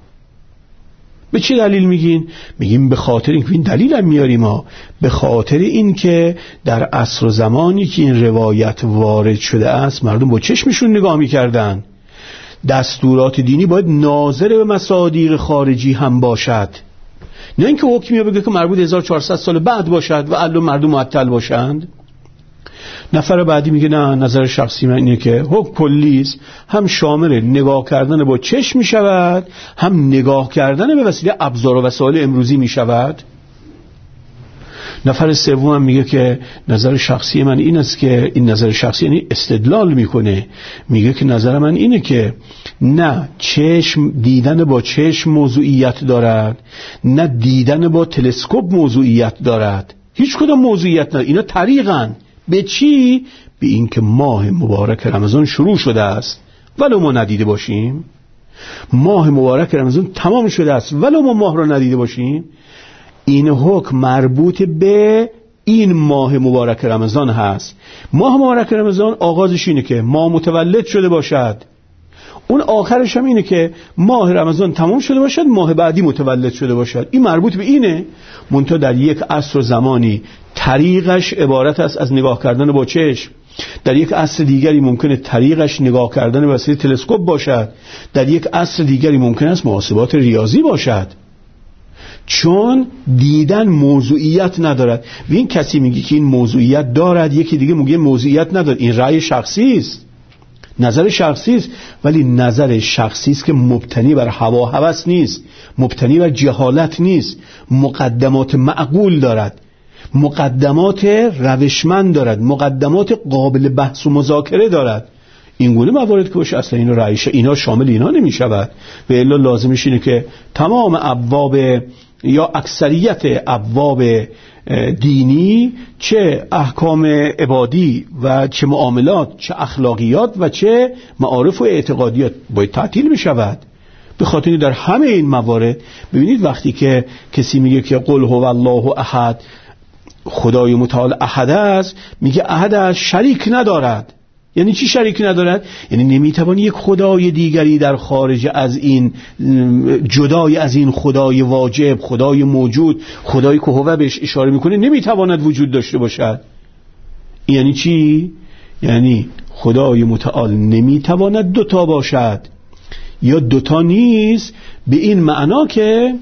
به چه دلیل میگین؟ میگیم به خاطر این دلیل هم میاریم ما، به خاطر این که در عصر و زمانی که این روایت وارد شده است مردم با چشمشون نگاه میکردن. دستورات دینی باید ناظر به مصادیق خارجی هم باشد، نه اینکه حکمی بگه که مربوط 1400 سال بعد باشد و الان مردم معطل باشند. نفر بعدی میگه نه نظر شخصی من اینه که حکم کلی است، هم شامل نگاه کردن با چشم میشود هم نگاه کردن به وسیله ابزار و وسایل امروزی میشود. نفر سوم میگه که نظر شخصی من این است که این نظر شخصی یعنی استدلال میکنه، میگه که نظر من اینه که نه چشم دیدن با چشم موضوعیت دارد، نه دیدن با تلسکوپ موضوعیت دارد، هیچ کدام موضوعیت ندارد. اینا طریقن. به چی؟ به این که ماه مبارک رمضان شروع شده است ولو ما ندیده باشیم، ماه مبارک رمضان تمام شده است ولو ما ماه را ندیده باشیم. این حکم مربوط به این ماه مبارک رمضان هست. ماه مبارک رمضان آغازش اینه که ماه متولد شده باشد، اون آخرش هم اینه که ماه رمضان تمام شده باشد ماه بعدی متولد شده باشد. این مربوط به اینه. منتها در یک عصر و زمانی طریقش عبارت است از نگاه کردن با چشم، در یک عصر دیگری ممکنه طریقش نگاه کردن به وسیله تلسکوپ باشد، در یک عصر دیگری ممکن است محاسبات ریاضی باشد، چون دیدن موضوعیت ندارد. و این کسی میگه که این موضوعیت دارد، یکی دیگه میگه موضوعیت ندارد. این رأی شخصی است، نظر شخصی است، ولی نظر شخصی است که مبتنی بر هوا هوس نیست، مبتنی بر جهالت نیست، مقدمات معقول دارد، مقدمات روشمند دارد، مقدمات قابل بحث و مذاکره دارد. این گونه موارد که باشه اصلا اینو رأیش اینا شامل اینا نمی شود. و الا لازمش اینه که تمام ابواب یا اکثریت ابواب دینی، چه احکام عبادی و چه معاملات، چه اخلاقیات و چه معارف و اعتقادیات باید تعطیل بشود. به خاطر در همه این موارد ببینید وقتی که کسی میگه که قل هو الله احد، خدای متعال احد است، میگه احد است شریک ندارد. یعنی چی شریک ندارد؟ یعنی نمیتوان یک خدای دیگری در خارج از این، جدای از این خدای واجب، خدای موجود، خدای که هو بهش اشاره میکنه نمیتواند وجود داشته باشد. یعنی چی؟ یعنی خدای متعال نمیتواند دوتا باشد یا دوتا نیست، به این معنا که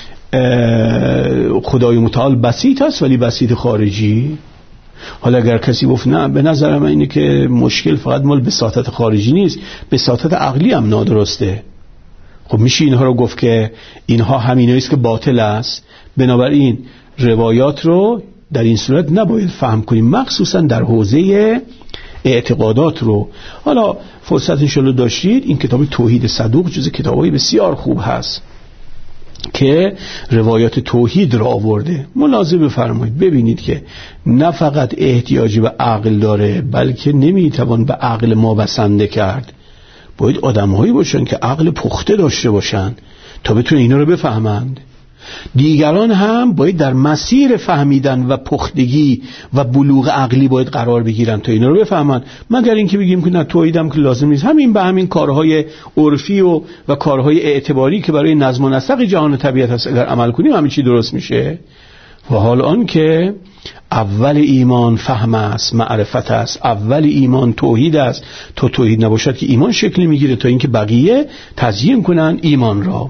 خدای متعال بسیط است ولی بسیط خارجی. حالا اگر کسی گفت نه به نظر من اینه که مشکل فقط مال بساطت خارجی نیست، بساطت عقلی هم نادرسته، خب میشه اینها رو گفت که اینها همیناییست که باطل است. بنابراین روایات رو در این صورت نباید فهم کنیم، مخصوصا در حوزه اعتقادات رو. حالا فرصت انشالله داشتید، این کتاب توحید صدوق جز کتابای بسیار خوب هست که روایات توحید را آورده. ملاحظه بفرمایید ببینید که نه فقط احتیاجی به عقل داره، بلکه نمیتوان به عقل ما بسنده کرد. باید آدم‌هایی باشن که عقل پخته داشته باشن تا بتونه اینا رو بفهمند. دیگران هم باید در مسیر فهمیدن و پختگی و بلوغ عقلی باید قرار بگیرن تا اینا رو بفهمن، مگر اینکه بگیم که نه توحیدم که لازم نیست، همین به همین کارهای عرفی و کارهای اعتباری که برای نظم و نسق جهان و طبیعت هست اگر عمل کنیم همین چی درست میشه. و حال آن که اول ایمان فهم است، معرفت است، اول ایمان توحید است. تا توحید نباشد که ایمان شکلی میگیره تا اینکه بقیه تزیین کنن ایمان را.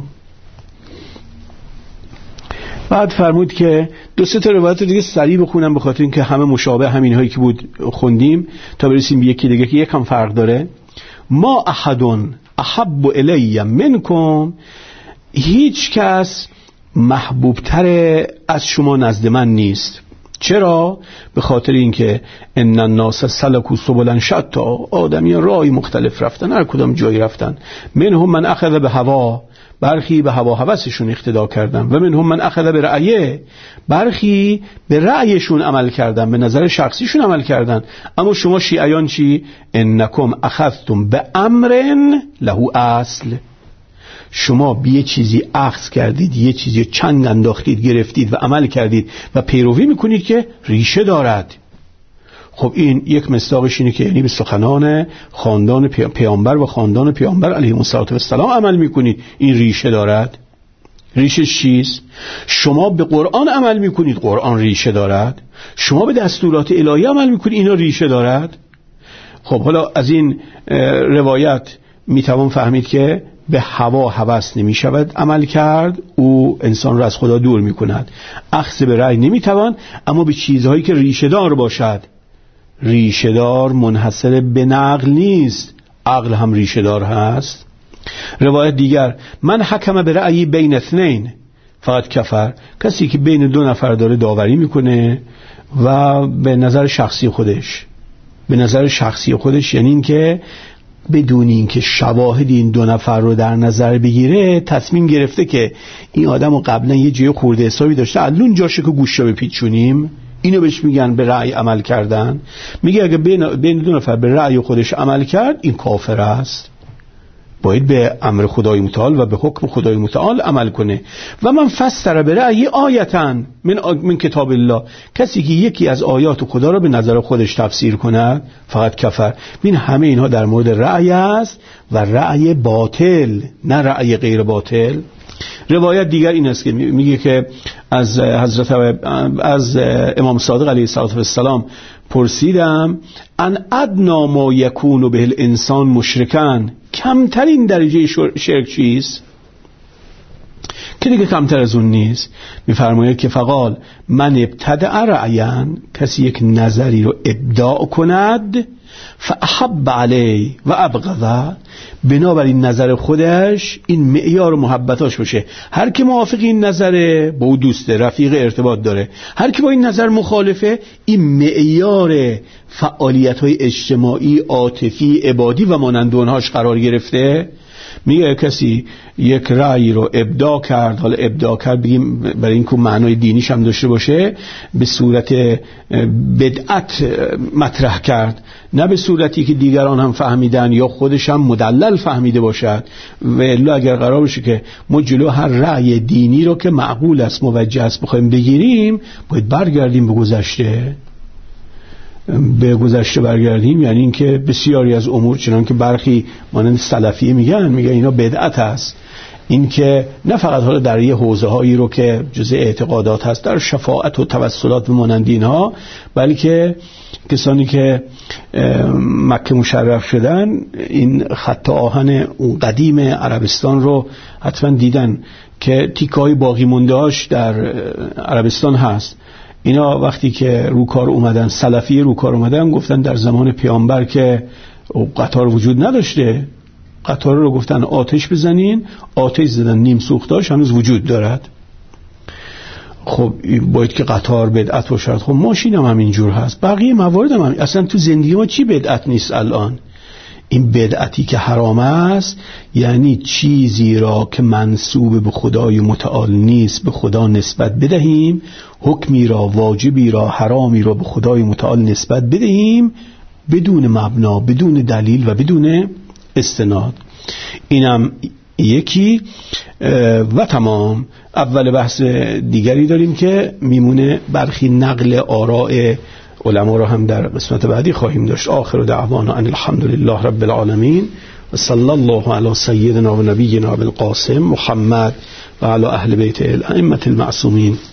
بعد فرمود که دو سه تا روایت دیگه سریع بخونم به خاطر اینکه همه مشابه همین هایی که بود خوندیم تا برسیم به یکی دیگه که یکم فرق داره. ما احد احب الی منکم، هیچ کس محبوبتر از شما نزد من نیست. چرا؟ به خاطر اینکه ان الناس سلکوا سبلا شتا، آدمیان راهی مختلف رفتن، هر کدام جایی رفتن. منهم من اخذ به هوا، برخی به هوا هوسشون اقتدا کردن، و منهم من اخذ به رأیه، برخی به رأیشون عمل کردن، به نظر شخصیشون عمل کردن. اما شما شیعیان چی؟ انکم اخذتم به امر له اصل، شما به یه چیزی اخذ کردید، یه چیزی چنگ انداختید، گرفتید و عمل کردید و پیروی میکنید که ریشه دارد. خب این یک مصداقش اینه که یعنی به سخنان خاندان پیامبر و خاندان پیامبر علیهم السلام عمل میکنید، این ریشه دارد. ریشه چیست؟ شما به قرآن عمل میکنید، قرآن ریشه دارد. شما به دستورات الهی عمل میکنید، اینا ریشه دارد. خب حالا از این روایت میتوان فهمید که به هوا هوس نمی شود عمل کرد، او انسان را از خدا دور می کند. اخذ به رأی نمی توان، اما به چیزهایی که ریشه دار باشد. ریشه دار منحصر به نقل نیست، عقل هم ریشه دار هست. روایت دیگر من حکم به رأی بین اثنین فقط کفر، کسی که بین دو نفر داره داوری میکنه و به نظر شخصی خودش یعنی این که بدون این که شواهد این دو نفر رو در نظر بگیره تصمیم گرفته که این آدم رو قبلا یه جای خورده حسابی داشته، الان جاشه که گوش رو بپیچونیم. اینو بهش میگن به رأی عمل کردن. میگه اگه بین دو نفر به رأی خودش عمل کرد این کافر است، باید به امر خدای متعال و به حکم خدای متعال عمل کنه. و من فسر به رأی آیتن من کتاب الله، کسی که یکی از آیات خدا را به نظر خودش تفسیر کند فقط کفر. ببین همه اینها در مورد رأی است و رأی باطل، نه رأی غیر باطل. روایت دیگر این است که میگه که از امام صادق علیه السلام پرسیدم ان ادنا ما یکون به الانسان مشرکان، کمترین درجه شرک چیست که دیگه کمتر از اون نیست؟ میفرماید که فقال من ابتدع رأیان، کسی یک نظری رو ابداع کند، فاحب علی و ابغض، بنابراین نظر خودش این معیار محبتاش باشه. هر که موافق این نظره با او دوسته، رفیق ارتباط داره. هر که با این نظر مخالفه این معیار فعالیت‌های اجتماعی، عاطفی، عبادی و مانند اونهاش قرار گرفته. میگه کسی یک رأی رو ابداع کرد، حالا ابداع کرد بگیم برای اینکه معنای دینیش هم داشته باشه، به صورت بدعت مطرح کرد، نه به صورتی که دیگران هم فهمیدن یا خودش هم مدلل فهمیده باشد. و الا اگر قرار باشه که ما جلو هر رأی دینی رو که معقول است، موجه است بخوایم بگیریم، باید برگردیم به گذشته برگردیم. یعنی اینکه بسیاری از امور چنان که برخی مانند سلفیه میگن اینا بدعت است. این که نه فقط حالا در یه حوزه هایی رو که جزء اعتقادات هست، در شفاعت و توسلات و مانند اینها، بلکه کسانی که مکه مشرف شدن این خط آهن اون قدیم عربستان رو حتما دیدن که تیکای باقی مونده‌اش در عربستان هست. اینا وقتی که روکار اومدن، سلفی روکار اومدن، گفتن در زمان پیامبر که قطار وجود نداشته، قطار رو گفتن آتش بزنین، آتش زدن، نیم سوختاش هنوز وجود دارد. خب باید که قطار بدعت باشد. خب ماشین هم اینجور هست، بقیه موارد هم اصلا تو زندگی ما چی بدعت نیست الان؟ این بدعتی که حرام است یعنی چیزی را که منسوب به خدای متعال نیست به خدا نسبت بدهیم، حکمی را، واجبی را، حرامی را به خدای متعال نسبت بدهیم بدون مبنا، بدون دلیل و بدون استناد. اینم یکی و تمام. اول بحث دیگری داریم که میمونه، برخی نقل آراء علما را هم در قسمت بعدی خواهیم داشت. آخر دعوانا ان الحمدلله رب العالمین و صلی الله علی سیدنا و نبینا بالقاسم محمد و علی اهل بیت الائمة المعصومین.